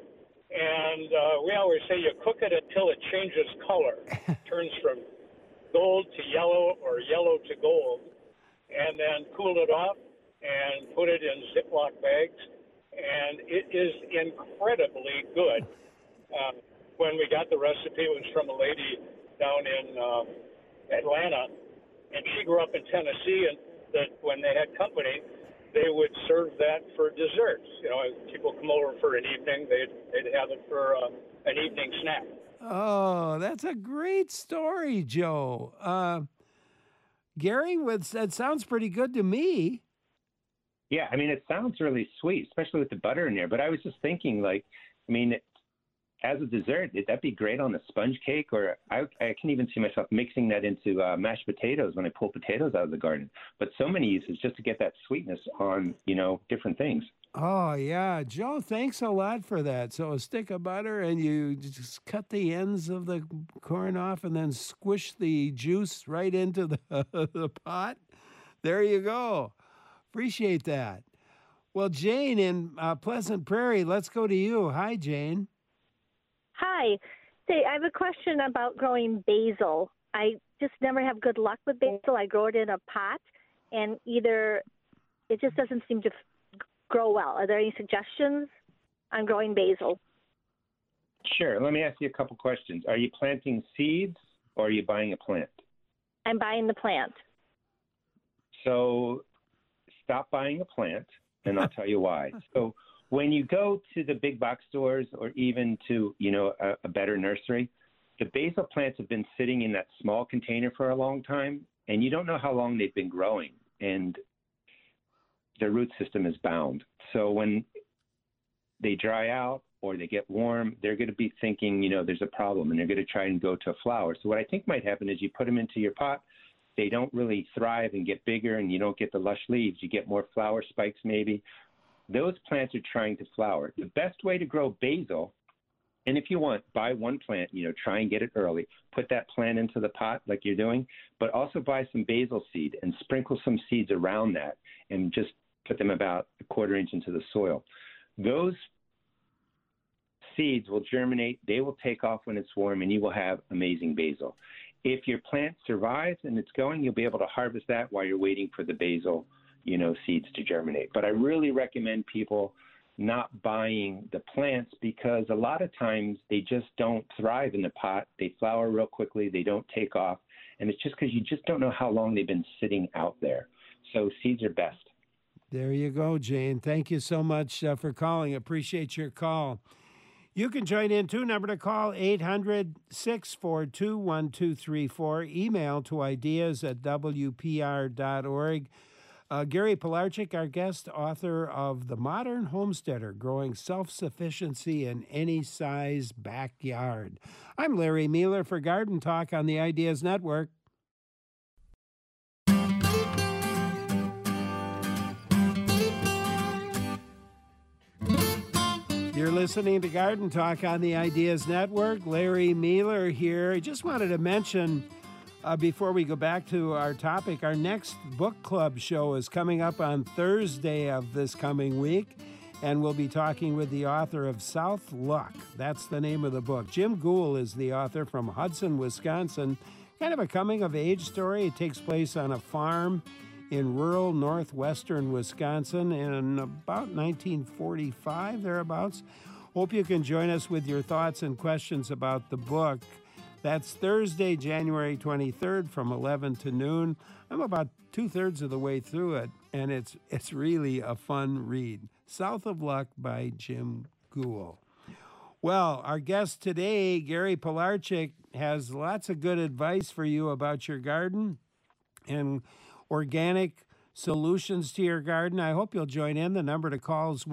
And we always say you cook it until it changes color, turns from gold to yellow or yellow to gold, and then cool it off and put it in Ziploc bags. And it is incredibly good. When we got the recipe, it was from a lady down in Atlanta, and she grew up in Tennessee, and that when they had company, they would serve that for desserts. You know, as people come over for an evening, they'd have it for an evening snack. Oh, that's a great story, Joe. Gary, that sounds pretty good to me. Yeah, I mean, it sounds really sweet, especially with the butter in there. But I was just thinking, like, I mean, as a dessert, that'd be great on a sponge cake, or I can even see myself mixing that into mashed potatoes when I pull potatoes out of the garden. But so many uses just to get that sweetness on, different things. Oh, yeah. Joe, thanks a lot for that. So a stick of butter, and you just cut the ends of the corn off and then squish the juice right into the pot. There you go. Appreciate that. Well, Jane in Pleasant Prairie, let's go to you. Hi, Jane. Hi. Say, I have a question about growing basil. I just never have good luck with basil. I grow it in a pot, and either it just doesn't seem to grow well. Are there any suggestions on growing basil? Sure. Let me ask you a couple questions. Are you planting seeds or are you buying a plant? I'm buying the plant. So stop buying a plant, and I'll tell you why. So when you go to the big box stores or even to, a better nursery, the basil plants have been sitting in that small container for a long time, and you don't know how long they've been growing, and their root system is bound. So when they dry out or they get warm, they're going to be thinking, there's a problem, and they're going to try and go to a flower. So what I think might happen is you put them into your pot, they don't really thrive and get bigger, and you don't get the lush leaves. You get more flower spikes maybe. Those plants are trying to flower. The best way to grow basil, and if you want, buy one plant, try and get it early. Put that plant into the pot like you're doing, but also buy some basil seed and sprinkle some seeds around that and just put them about a quarter inch into the soil. Those seeds will germinate. They will take off when it's warm, and you will have amazing basil. If your plant survives and it's going, you'll be able to harvest that while you're waiting for the basil, seeds to germinate. But I really recommend people not buying the plants because a lot of times they just don't thrive in the pot. They flower real quickly. They don't take off. And it's just because you just don't know how long they've been sitting out there. So seeds are best. There you go, Jane. Thank you so much for calling. Appreciate your call. You can join in too. Number to call, 800-642-1234. Email to ideas@wpr.org. Gary Pilarczyk, our guest, author of The Modern Homesteader, Growing Self-Sufficiency in Any Size Backyard. I'm Larry Mueller for Garden Talk on the Ideas Network. You're listening to Garden Talk on the Ideas Network. Larry Mueller here. I just wanted to mention, before we go back to our topic, our next book club show is coming up on Thursday of this coming week, and we'll be talking with the author of South Luck. That's the name of the book. Jim Gould is the author from Hudson, Wisconsin. Kind of a coming-of-age story. It takes place on a farm in rural northwestern Wisconsin in about 1945, thereabouts. Hope you can join us with your thoughts and questions about the book. That's Thursday, January 23rd from 11 to noon. I'm about two-thirds of the way through it, and it's really a fun read. South of Luck by Jim Gould. Well, our guest today, Gary Pilarczyk, has lots of good advice for you about your garden and organic solutions to your garden. I hope you'll join in. The number to call is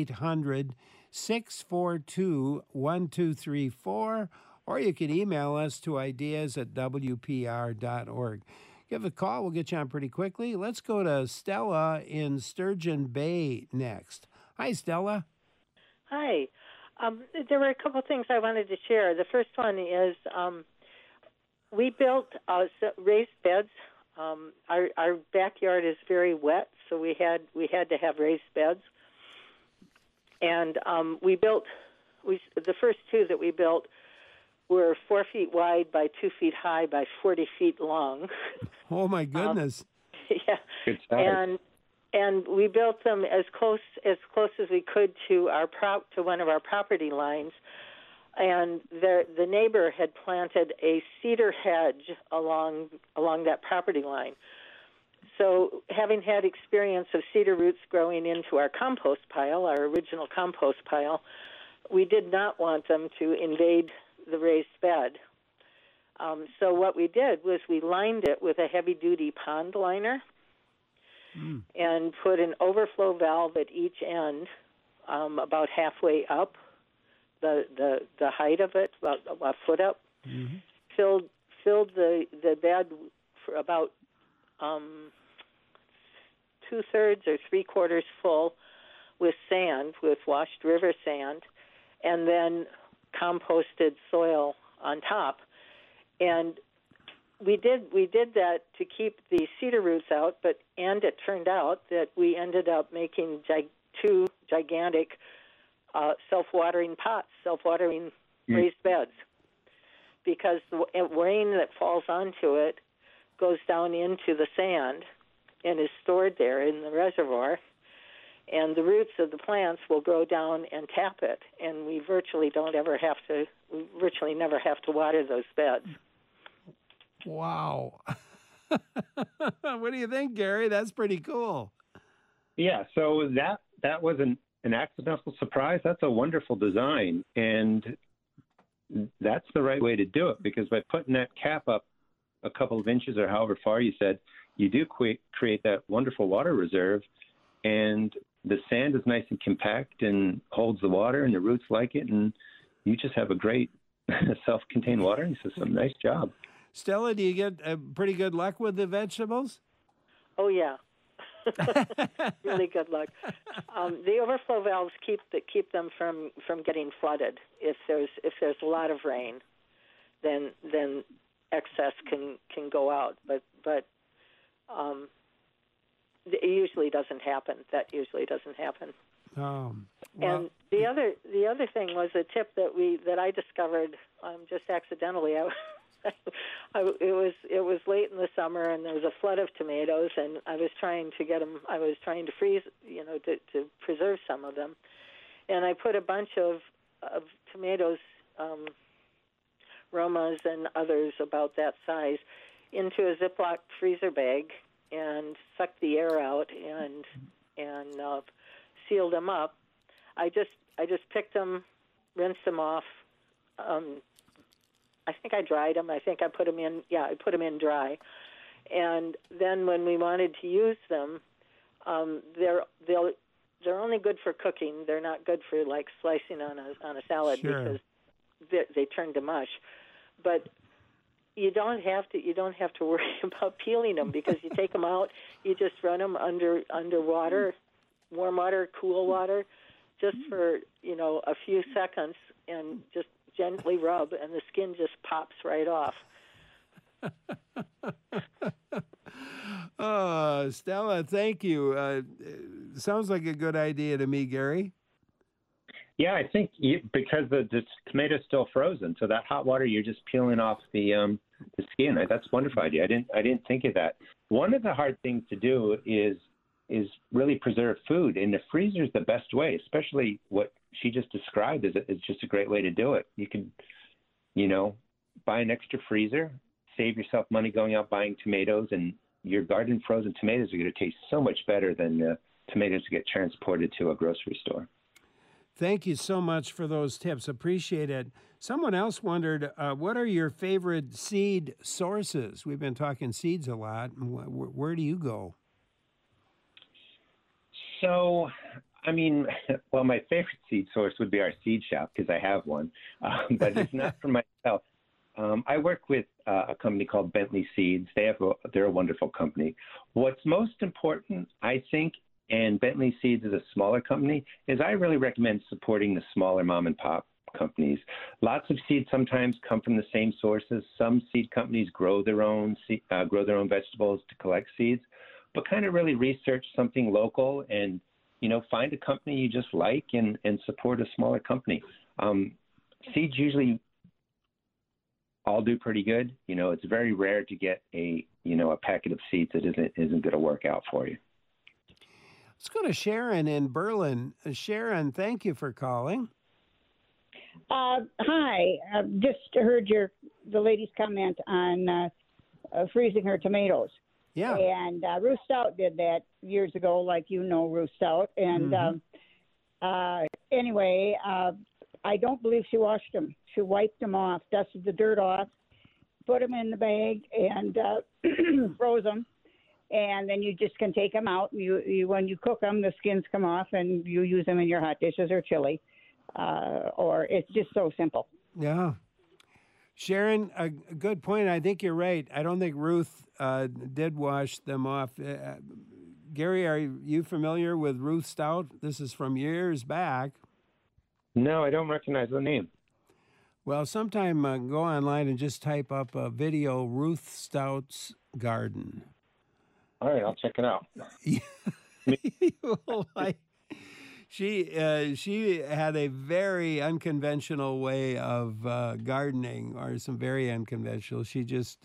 1-800-642-1234, or you can email us to ideas@wpr.org. Give a call. We'll get you on pretty quickly. Let's go to Stella in Sturgeon Bay next. Hi, Stella. Hi. There were a couple things I wanted to share. The first one is we built raised beds. Our backyard is very wet, so we had to have raised beds, and we built the first two that we built were 4 feet wide by 2 feet high by 40 feet long. Oh my goodness! Yeah, Good size. And we built them as close as we could to to one of our property lines. And the neighbor had planted a cedar hedge along that property line. So, having had experience of cedar roots growing into our compost pile, our original compost pile, we did not want them to invade the raised bed. So what we did was we lined it with a heavy-duty pond liner and put an overflow valve at each end, about halfway up the height of it, about a foot up. Mm-hmm. Filled the bed for about 2/3 or 3/4 full with sand, with washed river sand, and then composted soil on top. And we did that to keep the cedar roots out, and it turned out that we ended up making two gigantic self-watering pots, self-watering raised beds, because the rain that falls onto it goes down into the sand and is stored there in the reservoir, and the roots of the plants will grow down and tap it, and we virtually never have to water those beds. Wow. What do you think, Gary? That's pretty cool. Yeah, so that was an accidental surprise. That's a wonderful design, and that's the right way to do it, because by putting that cap up a couple of inches or however far you said, you do create that wonderful water reserve, and the sand is nice and compact and holds the water, and the roots like it, and you just have a great self-contained watering system. Nice job. Stella, do you get pretty good luck with the vegetables? Oh, yeah. Really good luck. The overflow valves keep them from getting flooded. If there's a lot of rain, then excess can go out. But it usually doesn't happen. That usually doesn't happen. Well, and the other thing was a tip that I discovered just accidentally. It was late in the summer, and there was a flood of tomatoes, and I was trying to get them. I was trying to freeze, to preserve some of them, and I put a bunch of tomatoes, Romas and others about that size, into a Ziploc freezer bag and sucked the air out and sealed them up. I just picked them, rinsed them off. I think I dried them. I think I put them in. Yeah, I put them in dry. And then when we wanted to use them, they're only good for cooking. They're not good for like slicing on a salad, sure, because they turn to mush. But you don't have to worry about peeling them, because you take them out, you just run them under water, warm water, cool water, just for a few seconds, and just gently rub, and the skin just pops right off. Oh, Stella, thank you. Sounds like a good idea to me, Gary. Yeah, I think because the tomato's still frozen, so that hot water, you're just peeling off the skin. That's a wonderful idea. I didn't think of that. One of the hard things to do is really preserve food, and the freezer is the best way, especially what she just described is just a great way to do it. You can, buy an extra freezer, save yourself money going out buying tomatoes, and your garden frozen tomatoes are going to taste so much better than tomatoes that get transported to a grocery store. Thank you so much for those tips. Appreciate it. Someone else wondered, what are your favorite seed sources? We've been talking seeds a lot. Where do you go? So, my favorite seed source would be our seed shop, because I have one, but it's not for myself. I work with a company called Bentley Seeds. They're a wonderful company. What's most important, I think, and Bentley Seeds is a smaller company, is I really recommend supporting the smaller mom and pop companies. Lots of seeds sometimes come from the same sources. Some seed companies grow their own vegetables to collect seeds, but kind of really research something local and find a company you just like and support a smaller company. Seeds usually all do pretty good. It's very rare to get a packet of seeds that isn't going to work out for you. Let's go to Sharon in Berlin. Sharon, thank you for calling. Hi. I've just heard the lady's comment on freezing her tomatoes. Yeah. And Ruth Stout did that years ago, like Ruth Stout. And anyway, I don't believe she washed them. She wiped them off, dusted the dirt off, put them in the bag, and froze them. And then you just can take them out. You when you cook them, the skins come off, and you use them in your hot dishes or chili. Or it's just so simple. Yeah. Sharon, a good point. I think you're right. I don't think Ruth did wash them off. Gary, are you familiar with Ruth Stout? This is from years back. No, I don't recognize the name. Well, sometime go online and just type up a video, Ruth Stout's Garden. All right, I'll check it out. She had a very unconventional way of gardening, or some very unconventional. She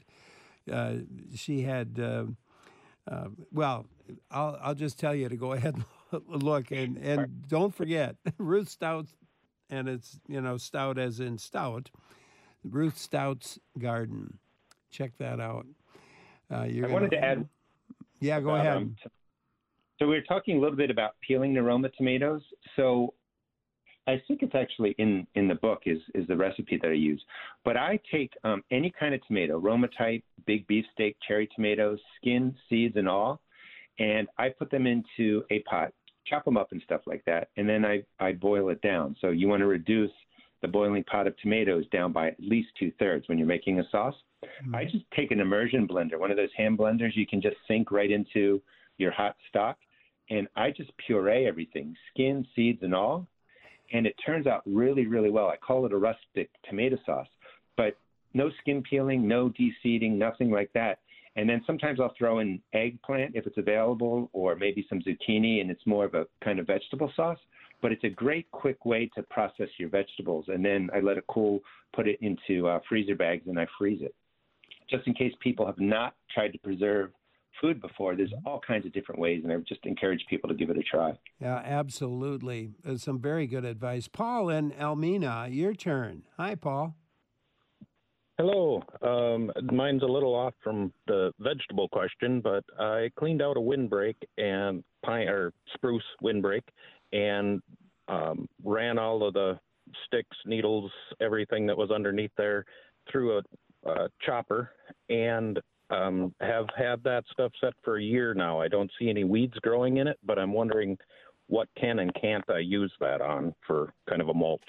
had well, I'll just tell you to go ahead and look, and don't forget Ruth Stout, and it's Stout as in stout. Ruth Stout's Garden. Check that out. I wanted to add. Yeah, go ahead. So we were talking a little bit about peeling the Roma tomatoes. So I think it's actually in the book is the recipe that I use. But I take any kind of tomato, Roma type, big beefsteak, cherry tomatoes, skin, seeds, and all, and I put them into a pot, chop them up and stuff like that, and then I boil it down. So you want to reduce the boiling pot of tomatoes down by at least 2/3 when you're making a sauce. Mm-hmm. I just take an immersion blender, one of those hand blenders you can just sink right into your hot stock, and I just puree everything, skin, seeds, and all, and it turns out really, really well. I call it a rustic tomato sauce, but no skin peeling, no de-seeding, nothing like that. And then sometimes I'll throw in eggplant if it's available, or maybe some zucchini, and it's more of a kind of vegetable sauce. But it's a great, quick way to process your vegetables. And then I let it cool, put it into freezer bags, and I freeze it. Just in case people have not tried to preserve food before, there's all kinds of different ways, and I would just encourage people to give it a try. Yeah, absolutely. Some very good advice. Paul in Elmina, your turn. Hi, Paul. Hello. Mine's a little off from the vegetable question, but I cleaned out a windbreak and spruce windbreak, and ran all of the sticks, needles, everything that was underneath there through a chopper, and have had that stuff set for a year now. I don't see any weeds growing in it, but I'm wondering what can and can't I use that on for kind of a mulch?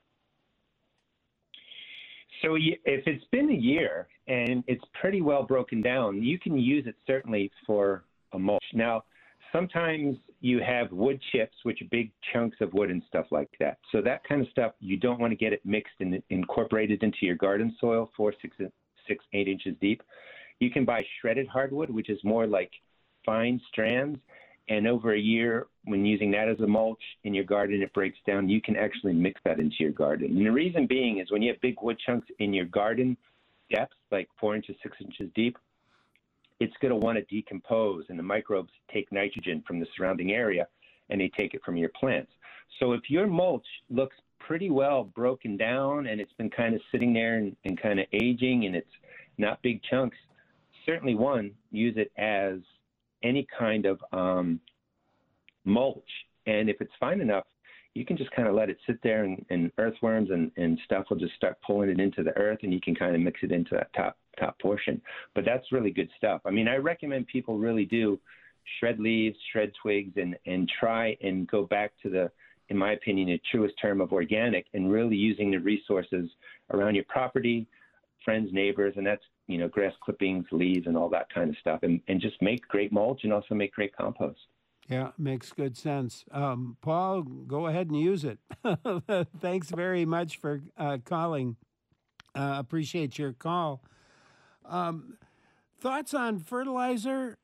So if it's been a year and it's pretty well broken down, you can use it certainly for a mulch. Now, sometimes you have wood chips, which are big chunks of wood and stuff like that. So that kind of stuff, you don't want to get it mixed and incorporated into your garden soil 4, 6, 8 inches deep. You can buy shredded hardwood, which is more like fine strands. And over a year, when using that as a mulch in your garden, it breaks down. You can actually mix that into your garden. And the reason being is when you have big wood chunks in your garden depth, like 4 inches, 6 inches deep, it's going to want to decompose, and the microbes take nitrogen from the surrounding area, and they take it from your plants. So if your mulch looks pretty well broken down and it's been kind of sitting there and kind of aging and it's not big chunks, certainly use it as any kind of mulch. And if it's fine enough, you can just kind of let it sit there, and earthworms and stuff will just start pulling it into the earth, and you can kind of mix it into that top portion. But that's really good stuff. I mean, I recommend people really do shred leaves, shred twigs, and try and go back to the, in my opinion, the truest term of organic, and really using the resources around your property, friends, neighbors, and that's, grass clippings, leaves, and all that kind of stuff, and just make great mulch and also make great compost. Yeah, makes good sense. Paul, go ahead and use it. Thanks very much for calling. Appreciate your call. Thoughts on fertilizer?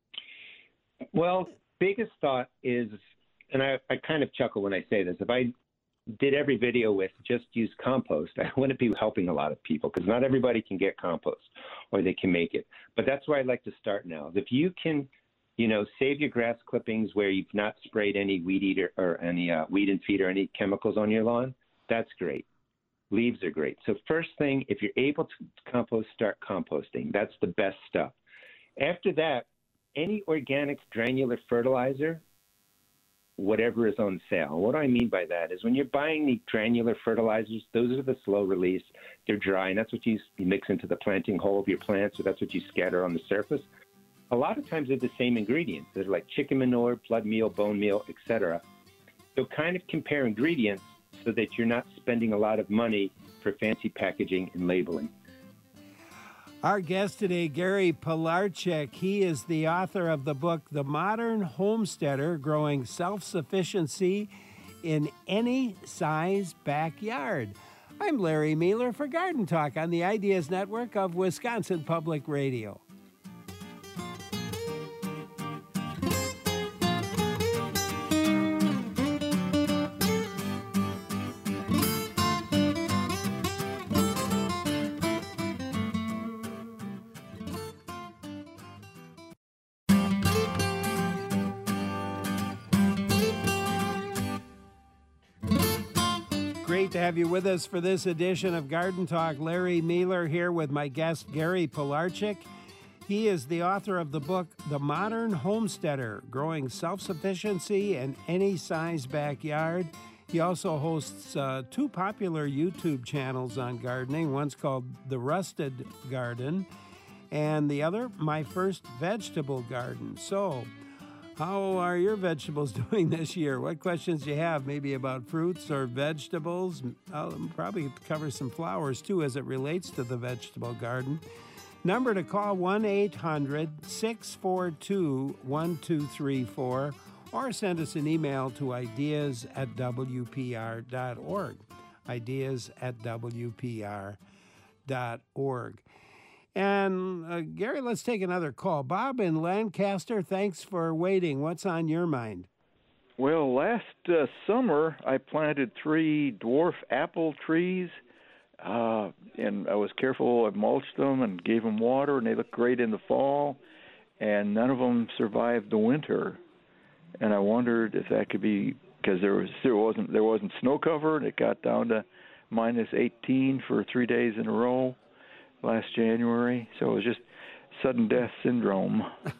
Well, biggest thought is, and I kind of chuckle when I say this, if I did every video with just use compost, I wouldn't be helping a lot of people because not everybody can get compost or they can make it. But that's where I'd like to start now. If you can, save your grass clippings where you've not sprayed any weed eater or any weed and feed or any chemicals on your lawn, that's great. Leaves are great. So first thing, if you're able to compost, start composting. That's the best stuff. After that, any organic granular fertilizer, whatever is on sale. What I mean by that is when you're buying the granular fertilizers, those are the slow release. They're dry, and that's what you mix into the planting hole of your plants, so that's what you scatter on the surface. A lot of times they're the same ingredients. They're like chicken manure, blood meal, bone meal, etc. So kind of compare ingredients so that you're not spending a lot of money for fancy packaging and labeling. Our guest today, Gary Pilarczyk, he is the author of the book, The Modern Homesteader, Growing Self-Sufficiency in Any Size Backyard. I'm Larry Mealer for Garden Talk on the Ideas Network of Wisconsin Public Radio. Great to have you with us for this edition of Garden Talk. Larry Mealer here with my guest, Gary Pilarczyk. He is the author of the book, The Modern Homesteader, Growing Self-Sufficiency in Any Size Backyard. He also hosts two popular YouTube channels on gardening. One's called The Rusted Garden, and the other, My First Vegetable Garden. So, how are your vegetables doing this year? What questions do you have, maybe about fruits or vegetables? I'll probably cover some flowers, too, as it relates to the vegetable garden. Number to call, 1-800-642-1234, or send us an email to ideas@wpr.org, ideas@wpr.org. And Gary, let's take another call. Bob in Lancaster, thanks for waiting. What's on your mind? Well, last summer I planted 3 dwarf apple trees, and I was careful. I mulched them and gave them water, and they looked great in the fall, and none of them survived the winter. And I wondered if that could be because there wasn't snow cover, and it got down to minus 18 for 3 days in a row last January, so it was just sudden death syndrome.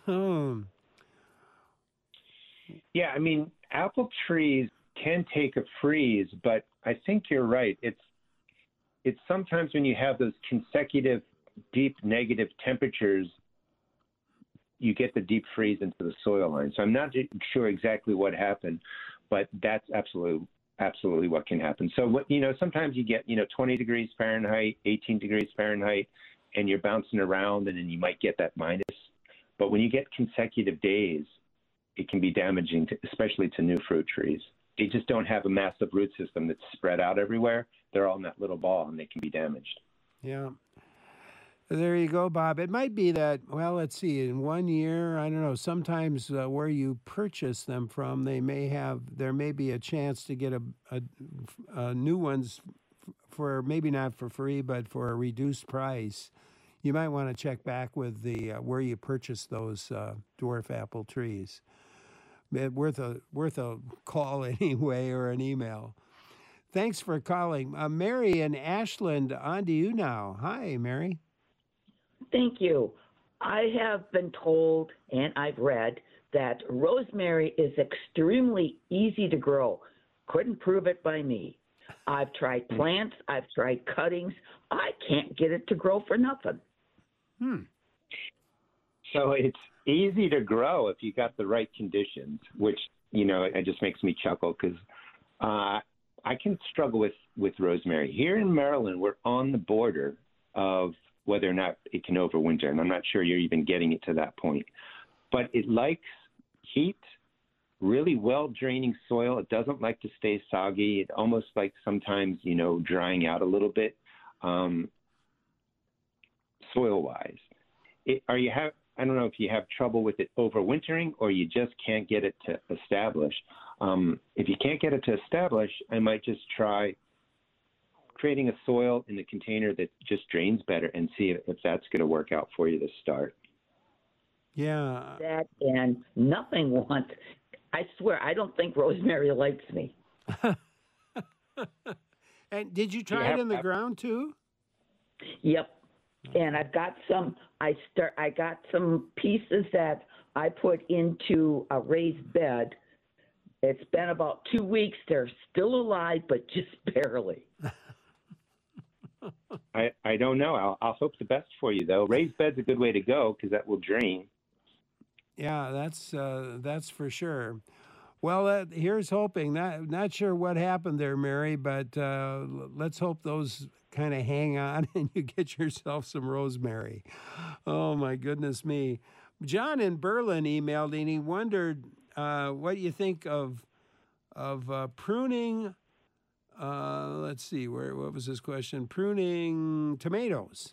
Yeah, I mean, apple trees can take a freeze, but I think you're right. It's sometimes when you have those consecutive deep negative temperatures, you get the deep freeze into the soil line. So I'm not sure exactly what happened, but that's absolutely what can happen. So sometimes you get 20 degrees Fahrenheit, 18 degrees Fahrenheit, and you're bouncing around, and then you might get that minus. But when you get consecutive days, it can be damaging, especially to new fruit trees. They just don't have a massive root system that's spread out everywhere. They're all in that little ball, and they can be damaged. Yeah. There you go, Bob. It might be that, well, let's see, in 1 year, I don't know, sometimes where you purchase them from, there may be a chance to get a new ones for maybe not for free, but for a reduced price. You might want to check back with the where you purchased those dwarf apple trees. Worth a call anyway, or an email. Thanks for calling. Mary in Ashland, on to you now. Hi, Mary. Thank you. I have been told, and I've read, that rosemary is extremely easy to grow. Couldn't prove it by me. I've tried plants. I've tried cuttings. I can't get it to grow for nothing. So it's easy to grow if you got the right conditions, which, it just makes me chuckle because I can struggle with rosemary. Here in Maryland, we're on the border of whether or not it can overwinter, and I'm not sure you're even getting it to that point. But it likes heat, really well-draining soil. It doesn't like to stay soggy. It almost like sometimes, drying out a little bit soil-wise. I don't know if you have trouble with it overwintering or you just can't get it to establish. If you can't get it to establish, I might just try creating a soil in the container that just drains better and see if that's going to work out for you to start. Yeah. That and nothing wants. I swear, I don't think rosemary likes me. And did you try it in the ground too? Yep. And I've got some. I got some pieces that I put into a raised bed. It's been about 2 weeks. They're still alive, but just barely. I don't know. I'll hope the best for you, though. Raised bed's a good way to go because that will drain. Yeah, that's for sure. Well, here's hoping. Not sure what happened there, Mary, but let's hope those kind of hang on and you get yourself some rosemary. Oh, my goodness me. John in Berlin emailed and he wondered what you think of pruning. Let's see, what was his question? Pruning tomatoes.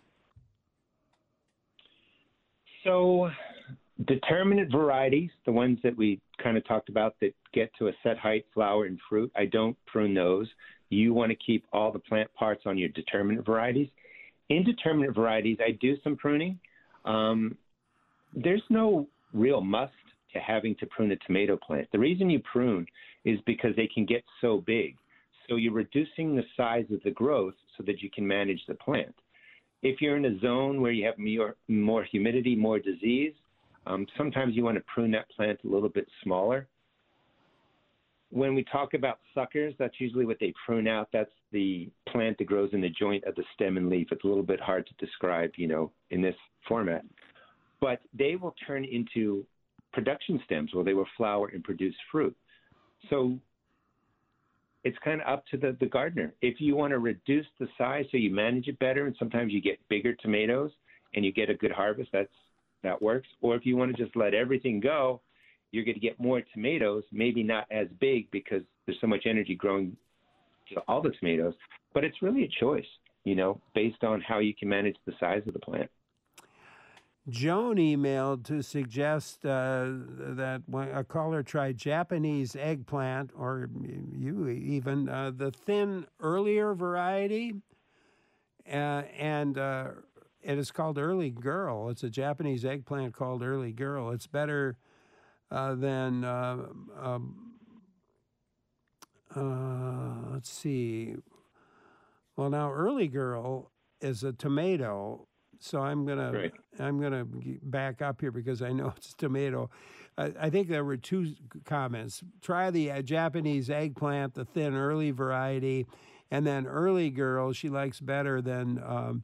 So determinate varieties, the ones that we kind of talked about that get to a set height, flower, and fruit, I don't prune those. You want to keep all the plant parts on your determinate varieties. Indeterminate varieties, I do some pruning. There's no real must to having to prune a tomato plant. The reason you prune is because they can get so big. So you're reducing the size of the growth so that you can manage the plant. If you're in a zone where you have more humidity, more disease, sometimes you want to prune that plant a little bit smaller. When we talk about suckers, that's usually what they prune out. That's the plant that grows in the joint of the stem and leaf. It's a little bit hard to describe, in this format. But they will turn into production stems where they will flower and produce fruit. So it's kind of up to the gardener. If you want to reduce the size so you manage it better, and sometimes you get bigger tomatoes and you get a good harvest, that works. Or if you want to just let everything go, you're going to get more tomatoes, maybe not as big because there's so much energy growing to all the tomatoes. But it's really a choice, based on how you can manage the size of the plant. Joan emailed to suggest that when a caller tried Japanese eggplant, or you even, the thin, earlier variety, and it is called Early Girl. It's a Japanese eggplant called Early Girl. It's better than, let's see. Well, now Early Girl is a tomato. So I'm gonna back up here because I know it's tomato. I think there were two comments. Try the Japanese eggplant, the thin early variety, and then Early Girl she likes better than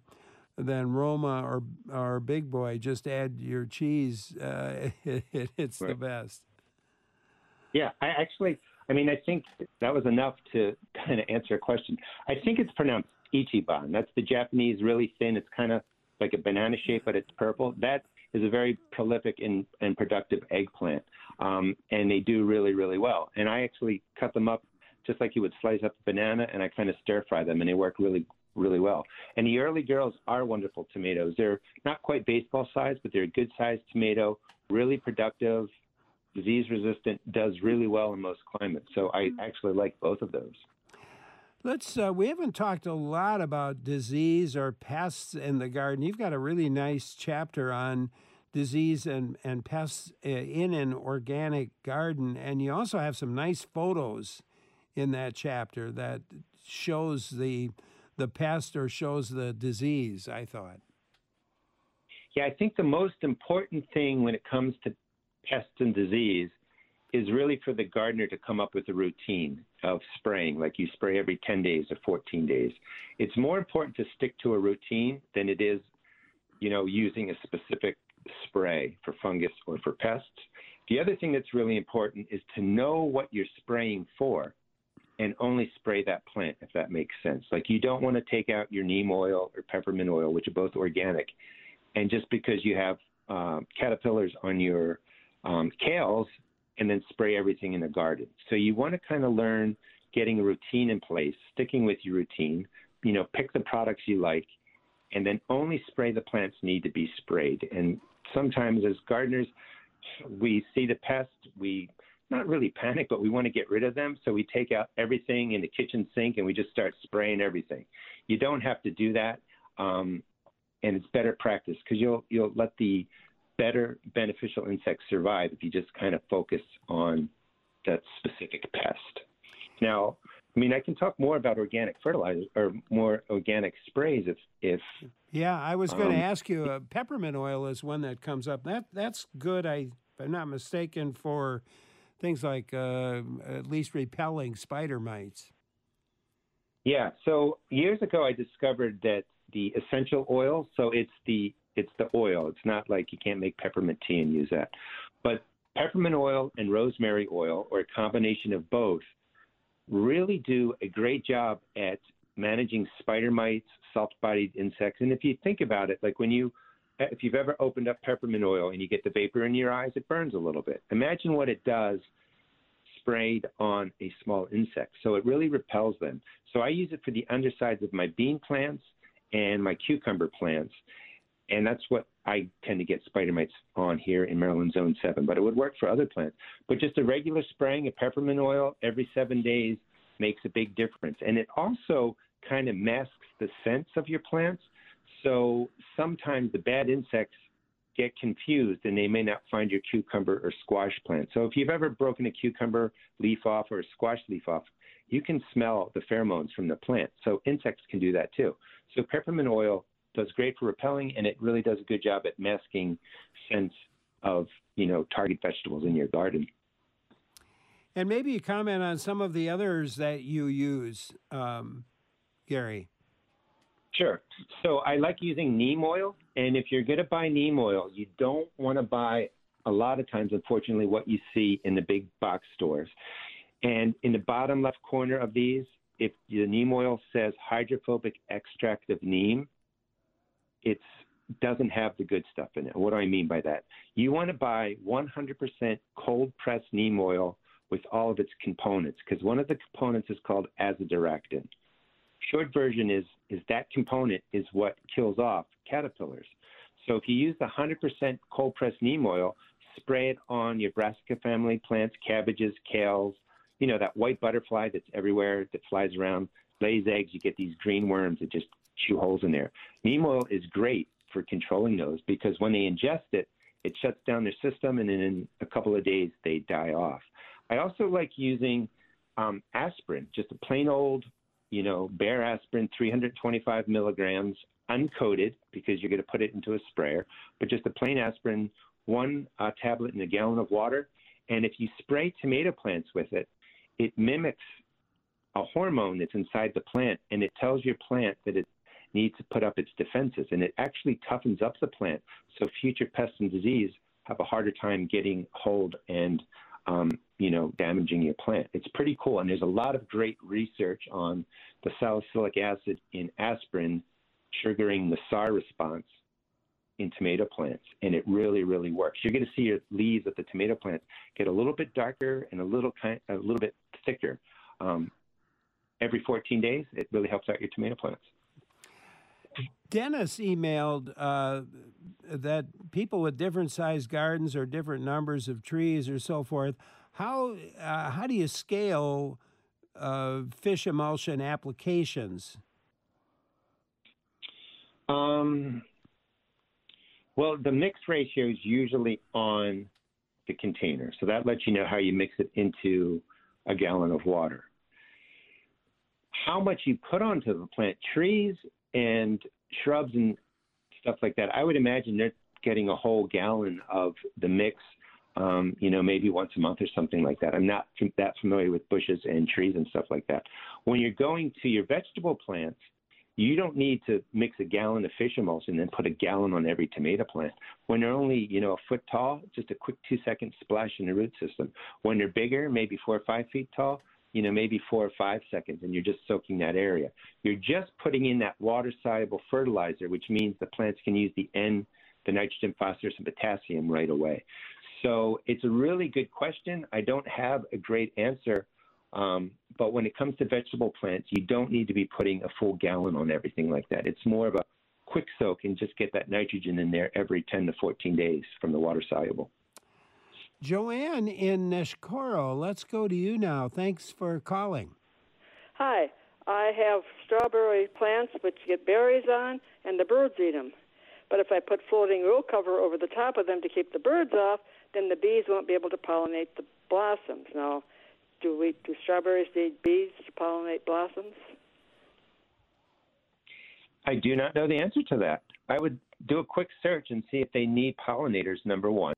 Roma or Big Boy. Just add your cheese. It's the best. Yeah, I think that was enough to kind of answer a question. I think it's pronounced Ichiban. That's the Japanese, really thin. It's kind of like a banana shape, but it's purple. That is a very prolific and productive eggplant. And they do really, really well. And I actually cut them up just like you would slice up a banana, and I kind of stir fry them, and they work really, really well. And the Early Girls are wonderful tomatoes. They're not quite baseball size, but they're a good sized tomato, really productive, disease resistant, does really well in most climates. So I actually like both of those. We haven't talked a lot about disease or pests in the garden. You've got a really nice chapter on disease and pests in an organic garden. And you also have some nice photos in that chapter that shows the pest or shows the disease, I thought. Yeah, I think the most important thing when it comes to pests and disease is really for the gardener to come up with a routine of spraying, like you spray every 10 days or 14 days. It's more important to stick to a routine than it is, using a specific spray for fungus or for pests. The other thing that's really important is to know what you're spraying for and only spray that plant, if that makes sense. Like you don't want to take out your neem oil or peppermint oil, which are both organic, and just because you have caterpillars on your kales, and then spray everything in the garden. So you want to kind of learn getting a routine in place, sticking with your routine, pick the products you like, and then only spray the plants need to be sprayed. And sometimes as gardeners, we see the pest, we not really panic, but we want to get rid of them. So we take out everything in the kitchen sink and we just start spraying everything. You don't have to do that. And it's better practice because you'll let the better beneficial insects survive if you just kind of focus on that specific pest. Now, I mean, I can talk more about organic fertilizer or more organic sprays if Yeah, I was going to ask you, peppermint oil is one that comes up. That's good, if I'm not mistaken, for things like at least repelling spider mites. Yeah, so years ago I discovered that the essential oil, so it's the oil. It's not like you can't make peppermint tea and use that. But peppermint oil and rosemary oil, or a combination of both, really do a great job at managing spider mites, soft-bodied insects. And if you think about it, like if you've ever opened up peppermint oil and you get the vapor in your eyes, it burns a little bit. Imagine what it does sprayed on a small insect. So it really repels them. So I use it for the undersides of my bean plants and my cucumber plants. And that's what I tend to get spider mites on here in Maryland Zone 7. But it would work for other plants. But just a regular spraying of peppermint oil every 7 days makes a big difference. And it also kind of masks the scents of your plants. So sometimes the bad insects get confused and they may not find your cucumber or squash plant. So if you've ever broken a cucumber leaf off or a squash leaf off, you can smell the pheromones from the plant. So insects can do that too. So peppermint oil does great for repelling, and it really does a good job at masking scents of, target vegetables in your garden. And maybe you comment on some of the others that you use, Gary. Sure. So I like using neem oil, and if you're going to buy neem oil, you don't want to buy a lot of times, unfortunately, what you see in the big box stores. And in the bottom left corner of these, if the neem oil says hydrophobic extract of neem, it doesn't have the good stuff in it. What do I mean by that? You want to buy 100% cold-pressed neem oil with all of its components, because one of the components is called azadirachtin. Short version is that component is what kills off caterpillars. So if you use the 100% cold-pressed neem oil, spray it on your brassica family plants, cabbages, kales, that white butterfly that's everywhere that flies around, lays eggs, you get these green worms that just chew holes in there. Neem oil is great for controlling those because when they ingest it, it shuts down their system, and then in a couple of days, they die off. I also like using aspirin, just a plain old, bare aspirin, 325 milligrams, uncoated, because you're going to put it into a sprayer, but just a plain aspirin, one tablet in a gallon of water. And if you spray tomato plants with it, it mimics a hormone that's inside the plant, and it tells your plant that it needs to put up its defenses, and it actually toughens up the plant so future pests and disease have a harder time getting hold and damaging your plant. It's pretty cool, and there's a lot of great research on the salicylic acid in aspirin triggering the SAR response in tomato plants, and it really, really works. You're going to see your leaves of the tomato plants get a little bit darker and a little bit thicker. Every 14 days, it really helps out your tomato plants. Dennis emailed that people with different sized gardens or different numbers of trees or so forth, how do you scale fish emulsion applications? Well, the mix ratio is usually on the container, so that lets you know how you mix it into a gallon of water. How much you put onto the plant, trees and shrubs and stuff like that, I would imagine they're getting a whole gallon of the mix, maybe once a month or something like that. I'm not that familiar with bushes and trees and stuff like that. When you're going to your vegetable plants, you don't need to mix a gallon of fish emulsion and then put a gallon on every tomato plant. When they're only, a foot tall, just a quick 2-second splash in the root system. When they're bigger, maybe 4 or 5 feet tall, maybe 4 or 5 seconds, and you're just soaking that area. You're just putting in that water-soluble fertilizer, which means the plants can use the nitrogen, phosphorus, and potassium right away. So it's a really good question. I don't have a great answer, but when it comes to vegetable plants, you don't need to be putting a full gallon on everything like that. It's more of a quick soak and just get that nitrogen in there every 10 to 14 days from the water-soluble. Joanne in Neshkoro, let's go to you now. Thanks for calling. Hi, I have strawberry plants which get berries on, and the birds eat them. But if I put floating row cover over the top of them to keep the birds off, then the bees won't be able to pollinate the blossoms. Now, do strawberries need bees to pollinate blossoms? I do not know the answer to that. I would do a quick search and see if they need pollinators, number one.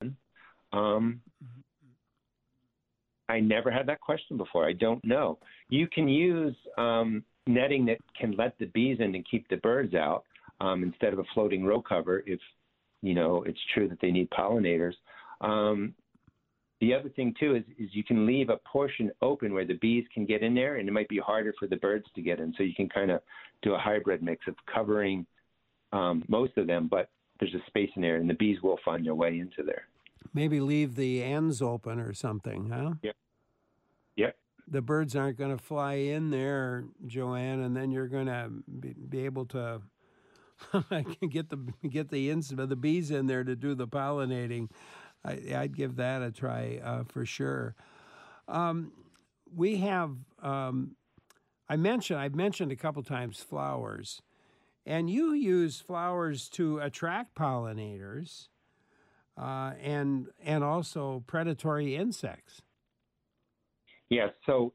I never had that question before. I don't know. You can use netting that can let the bees in and keep the birds out instead of a floating row cover if, it's true that they need pollinators. The other thing, too, is you can leave a portion open where the bees can get in there, and it might be harder for the birds to get in. So you can kind of do a hybrid mix of covering most of them, but there's a space in there, and the bees will find their way into there. Maybe leave the ends open or something, huh? Yep. The birds aren't going to fly in there, Joanne, and then you're going to be able to get the bees in there to do the pollinating. I'd give that a try for sure. We have I've mentioned a couple times flowers, and you use flowers to attract pollinators and also predatory insects. Yeah, so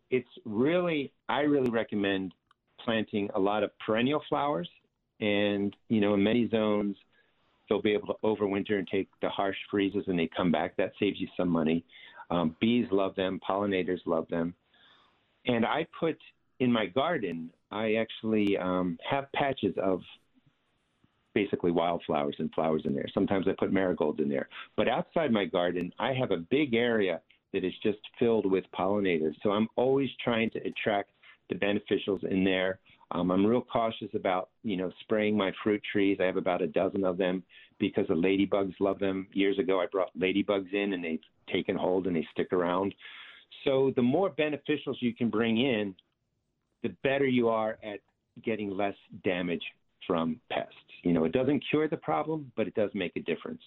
I really recommend planting a lot of perennial flowers, and in many zones they'll be able to overwinter and take the harsh freezes and they come back. That saves you some money. Bees love them, pollinators love them. And I put in my garden, I actually have patches of basically wildflowers and flowers in there. Sometimes I put marigolds in there. But outside my garden, I have a big area that is just filled with pollinators. So I'm always trying to attract the beneficials in there. I'm real cautious about, spraying my fruit trees. I have about a dozen of them because the ladybugs love them. Years ago, I brought ladybugs in, and they've taken hold and they stick around. So the more beneficials you can bring in, the better you are at getting less damage from pests. It doesn't cure the problem, but it does make a difference.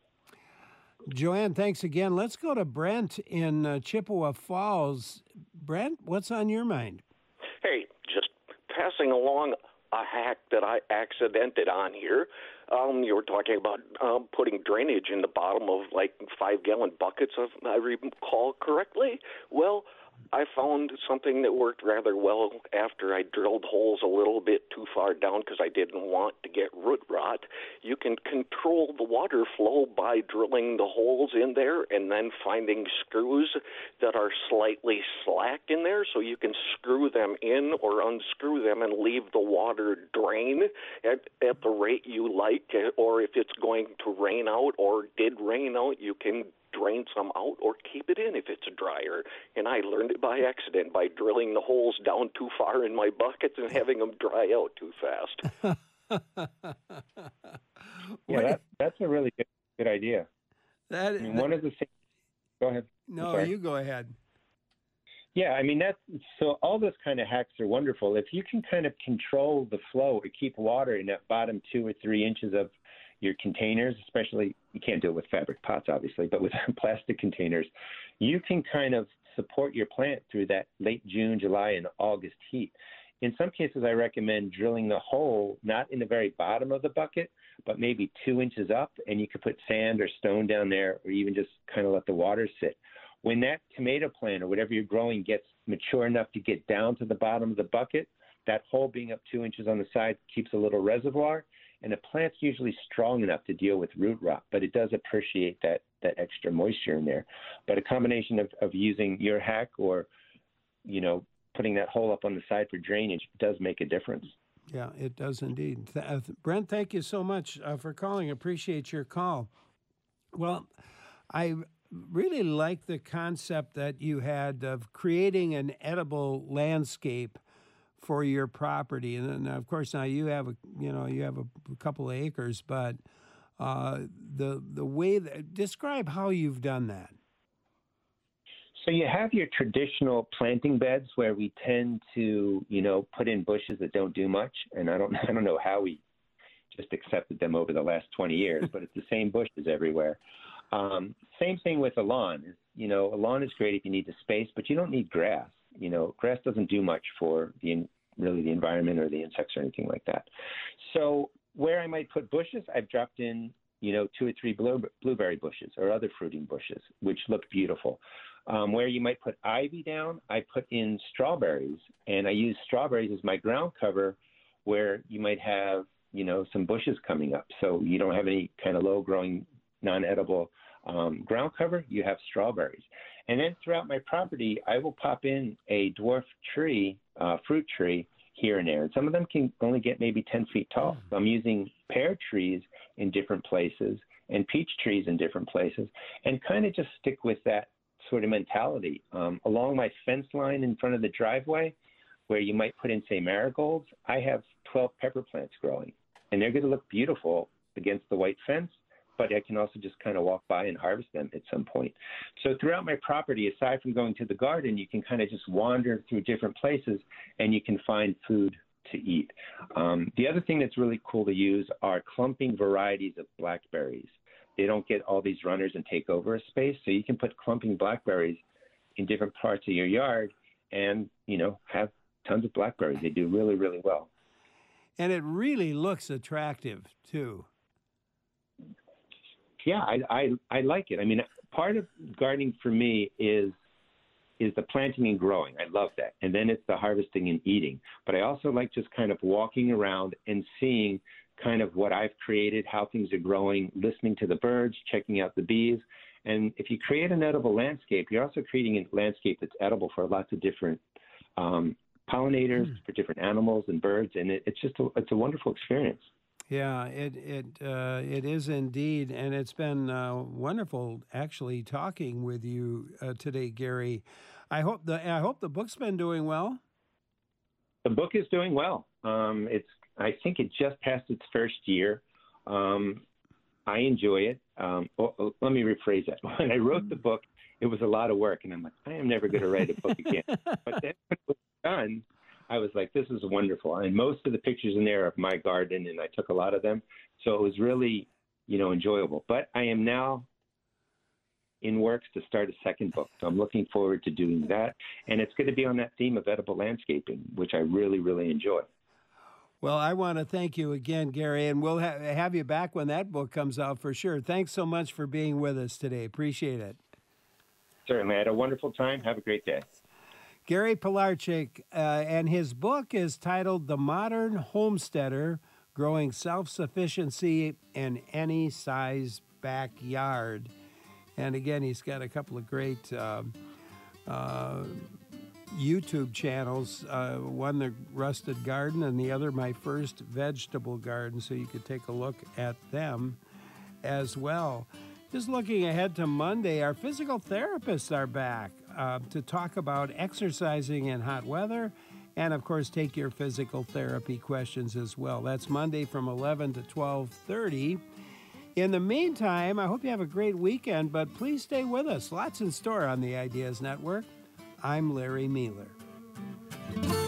Joanne, thanks again. Let's go to Brent in Chippewa Falls. Brent, what's on your mind? Hey, just passing along a hack that I accidented on here. You were talking about putting drainage in the bottom of 5-gallon buckets, if I recall correctly. Well, I found something that worked rather well after I drilled holes a little bit too far down because I didn't want to get root rot. You can control the water flow by drilling the holes in there and then finding screws that are slightly slack in there so you can screw them in or unscrew them and leave the water drain at the rate you like, or if it's going to rain out or did rain out, you can drain some out or keep it in if it's drier. And I learned it by accident by drilling the holes down too far in my buckets and having them dry out too fast. Yeah, that's a really good idea. One of the things. Go ahead. No, you go ahead. Yeah, so all those kind of hacks are wonderful. If you can kind of control the flow to keep water in that bottom 2 or 3 inches of your containers, especially, you can't do it with fabric pots, obviously, but with plastic containers, you can kind of support your plant through that late June, July, and August heat. In some cases, I recommend drilling the hole not in the very bottom of the bucket, but maybe 2 inches up, and you could put sand or stone down there, or even just kind of let the water sit. When that tomato plant or whatever you're growing gets mature enough to get down to the bottom of the bucket, that hole being up 2 inches on the side keeps a little reservoir, and the plant's usually strong enough to deal with root rot, but it does appreciate that extra moisture in there. But a combination of using your hack or, putting that hole up on the side for drainage does make a difference. Yeah, it does indeed. Brent, thank you so much for calling. Appreciate your call. Well, I really like the concept that you had of creating an edible landscape for your property, and of course now you have a couple of acres, but the way that, describe how you've done that. So you have your traditional planting beds where we tend to put in bushes that don't do much, and I don't know how we just accepted them over the last 20 years, but it's the same bushes everywhere. Same thing with a lawn. You know, a lawn is great if you need the space, but you don't need grass. You know, grass doesn't do much for really the environment or the insects or anything like that. So where I might put bushes, I've dropped in, you know, 2 or 3 blueberry bushes or other fruiting bushes, which look beautiful. Where you might put ivy down, I put in strawberries, and I use strawberries as my ground cover where you might have, you know, some bushes coming up. So you don't have any kind of low-growing, non-edible ground cover, you have strawberries. And then throughout my property, I will pop in a dwarf tree, fruit tree, here and there. And some of them can only get maybe 10 feet tall. So I'm using pear trees in different places and peach trees in different places, and kind of just stick with that sort of mentality. Along my fence line in front of the driveway, where you might put in, say, marigolds, I have 12 pepper plants growing, and they're going to look beautiful against the white fence, but I can also just kind of walk by and harvest them at some point. So throughout my property, aside from going to the garden, you can kind of just wander through different places, and you can find food to eat. The other thing that's really cool to use are clumping varieties of blackberries. They don't get all these runners and take over a space, so you can put clumping blackberries in different parts of your yard and, you know, have tons of blackberries. They do really, really well. And it really looks attractive, too. Yeah, I like it. I mean, part of gardening for me is the planting and growing. I love that. And then it's the harvesting and eating. But I also like just kind of walking around and seeing kind of what I've created, how things are growing, listening to the birds, checking out the bees. And if you create an edible landscape, you're also creating a landscape that's edible for lots of different pollinators, for different animals and birds. And it's a wonderful experience. Yeah, it is indeed, and it's been wonderful actually talking with you today, Gary. I hope the book's been doing well. The book is doing well. I think it just passed its first year. I enjoy it. Let me rephrase that. When I wrote the book, it was a lot of work, and I'm like, I am never going to write a book again. But then when it was done, I was like, this is wonderful. And most of the pictures in there are of my garden, and I took a lot of them. So it was really, you know, enjoyable. But I am now in works to start a second book. So I'm looking forward to doing that. And it's going to be on that theme of edible landscaping, which I really, really enjoy. Well, I want to thank you again, Gary, and we'll have you back when that book comes out for sure. Thanks so much for being with us today. Appreciate it. Certainly. I had a wonderful time. Have a great day. Gary Pilarczyk, and his book is titled The Modern Homesteader, Growing Self-Sufficiency in Any Size Backyard. And again, he's got a couple of great YouTube channels, one, The Rusted Garden, and the other, My First Vegetable Garden, so you could take a look at them as well. Just looking ahead to Monday, our physical therapists are back to talk about exercising in hot weather and, of course, take your physical therapy questions as well. That's Monday from 11 to 12:30. In the meantime, I hope you have a great weekend, but please stay with us. Lots in store on the Ideas Network. I'm Larry Mealer.